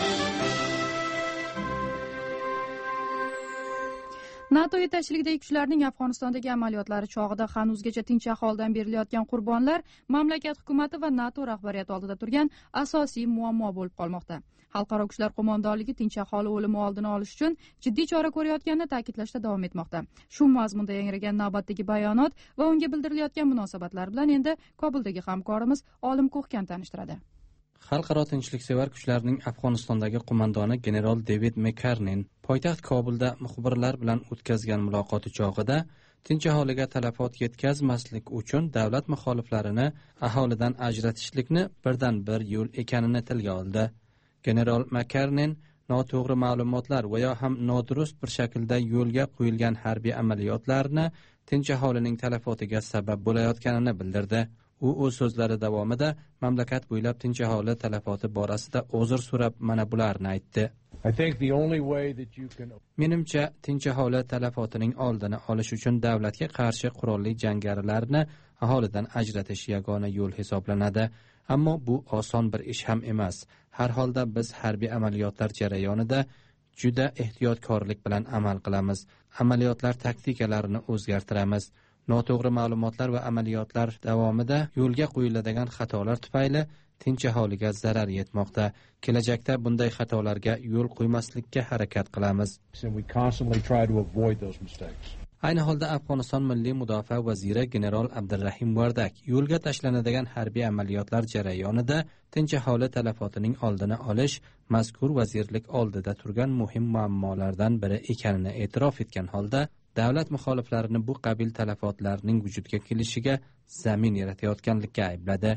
Speaker 1: NATO yetakchiligidagi kuchlarning Afg'onistondagi amaliyotlari chog'ida hanuzgacha tinch aholidan berilayotgan qurbonlar mamlakat hukumati va NATO rahbariyati oldida turgan asosiy muammo bo'lib qolmoqda. Xalqaro kuchlar qo'mondonligi tinch aholi o'limi oldini olish uchun jiddiy chora ko'rayotganini ta'kidlashda davom etmoqda. Shu mazmunda yangragan navbatdagi bayonot va unga bildirilayotgan munosabatlar bilan endi Kobuldagi hamkorimiz Olim Ko'xkan tanishtiradi.
Speaker 11: Xalqaro tinchliksevar kuchlarning Afg'onistondagi qo'mondoni general David Mekarnin poytaxt Kobulda muxbirlar bilan o'tkazgan muloqoti chog'ida tinch aholiga talafot yetkazmaslik uchun davlat muxoliflarini aholidan ajratishlikni birdan bir yo'l ekanini tilga oldi. General Mekarnin noto'g'ri ma'lumotlar va yo ham nodurust bir shaklda yo'lga qo'yilgan harbiy amaliyotlarni tinch aholining talafotiga sabab bo'layotganini bildirdi. U o'z so'zlari davomida mamlakat bo'ylab tinch aholi talafoti borasida uzr so'rab mana bularni aytdi. Menimcha, tinch aholi talafotining oldini olish uchun davlatga qarshi qurolli jangarilarni aholidan ajratish yagona yo'l hisoblanadi. Ammo bu oson bir ish ham emas. Har holda biz harbiy amaliyotlar jarayonida juda ehtiyotkorlik bilan amal qilamiz. Amaliyotlar taktikalarini o'zgartiramiz. Noto'g'ri ma'lumotlar va amaliyotlar davomida yo'lga qo'yiladigan xatolar tufayli tinch aholiga zarar yetmoqda. Kelajakda bunday xatolarga yo'l qo'ymaslikka harakat qilamiz. Ayni holda Afg'oniston milliy mudofaa vaziri general Abdurrahim Vardak yo'lga tashlanadigan harbiy amaliyotlar jarayonida tinch aholi talafotining oldini olish mazkur vazirlik oldida turgan muhim muammolardan biri ekanini e'tirof etgan holda davlat muxoliflarini bu qabil talafotlarining vujudga kelishiga zamin yaratayotganlikka aybladi.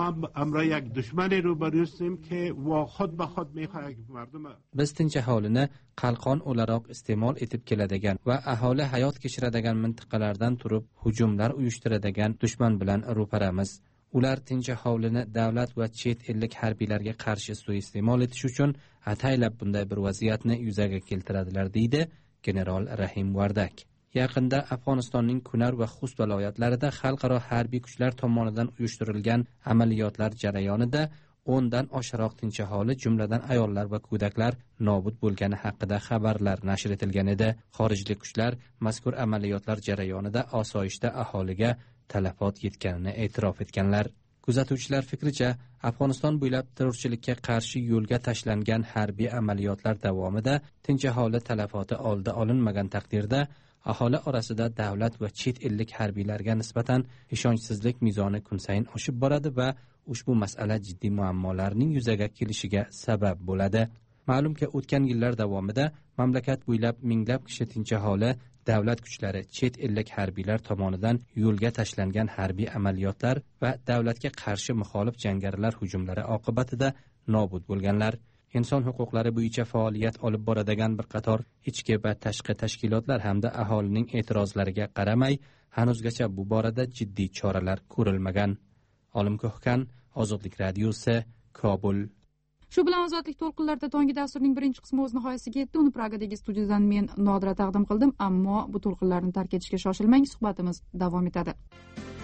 Speaker 11: Biz tinch aholini qalqon o'laroq iste'mol etib keladigan va aholi hayot kechiradigan mintaqalardan turib hujumlar uyushtiradigan dushman bilan ro'paramiz. Ular tinch aholini davlat va chet ellik harbiylarga qarshi suiiste'mol etish uchun ataylab bunday bir vaziyatni yuzaga keltiradilar, deydi general Rahim Vardak. Yaqinda Afg'onistonning Kunar va Xust viloyatlarida xalqaro harbiy kuchlar tomonidan uyushtirilgan amaliyotlar jarayonida o'ndan oshiqroq tinch aholi, jumladan ayollar va go'daklar nobud bo'lgani haqida xabarlar nashr etilgan edi. Xorijlik kuchlar mazkur amaliyotlar jarayonida osoyishta aholiga talafot yetganini e'tirof etganlar. Kuzatuvchilar fikricha, Afg'oniston bo'ylab terrorchilikka qarshi yo'lga tashlangan harbiy amaliyotlar davomida tinch aholi talafoti oldi olinmagan taqdirda aholi orasida davlat va chet ellik harbiylarga nisbatan ishonchsizlik mezoni kun sayin oshib boradi va ushbu masala jiddiy muammolarning yuzaga kelishiga sabab bo'ladi. Ma'lumki, o'tgan yillar davomida mamlakat bo'ylab minglab kishi tinch aholi, davlat kuchlari, chet ellik harbiylar tomonidan yo'lga tashlangan harbiy amaliyotlar va davlatga qarshi muxolif jangarilar hujumlari oqibatida nobud bo'lganlar. Inson huquqlari bo'yicha faoliyat olib boradigan bir qator ichki va tashqi tashkilotlar hamda aholining e'tirozlariga qaramay, hanuzgacha bu borada jiddiy choralar ko'rilmagan. Olim Ko'hkan, Ozodlik radiosi, Kobul.
Speaker 1: Shu bilan ozodlik to'lqinlarida tongi dasturning birinchi qismi o'z nihoyasiga yetdi. Uni Pragadagi studiyadan men Nodira taqdim qildim, ammo bu to'lqinlarni tark etishga shoshilmang, suhbatimiz davom etadi.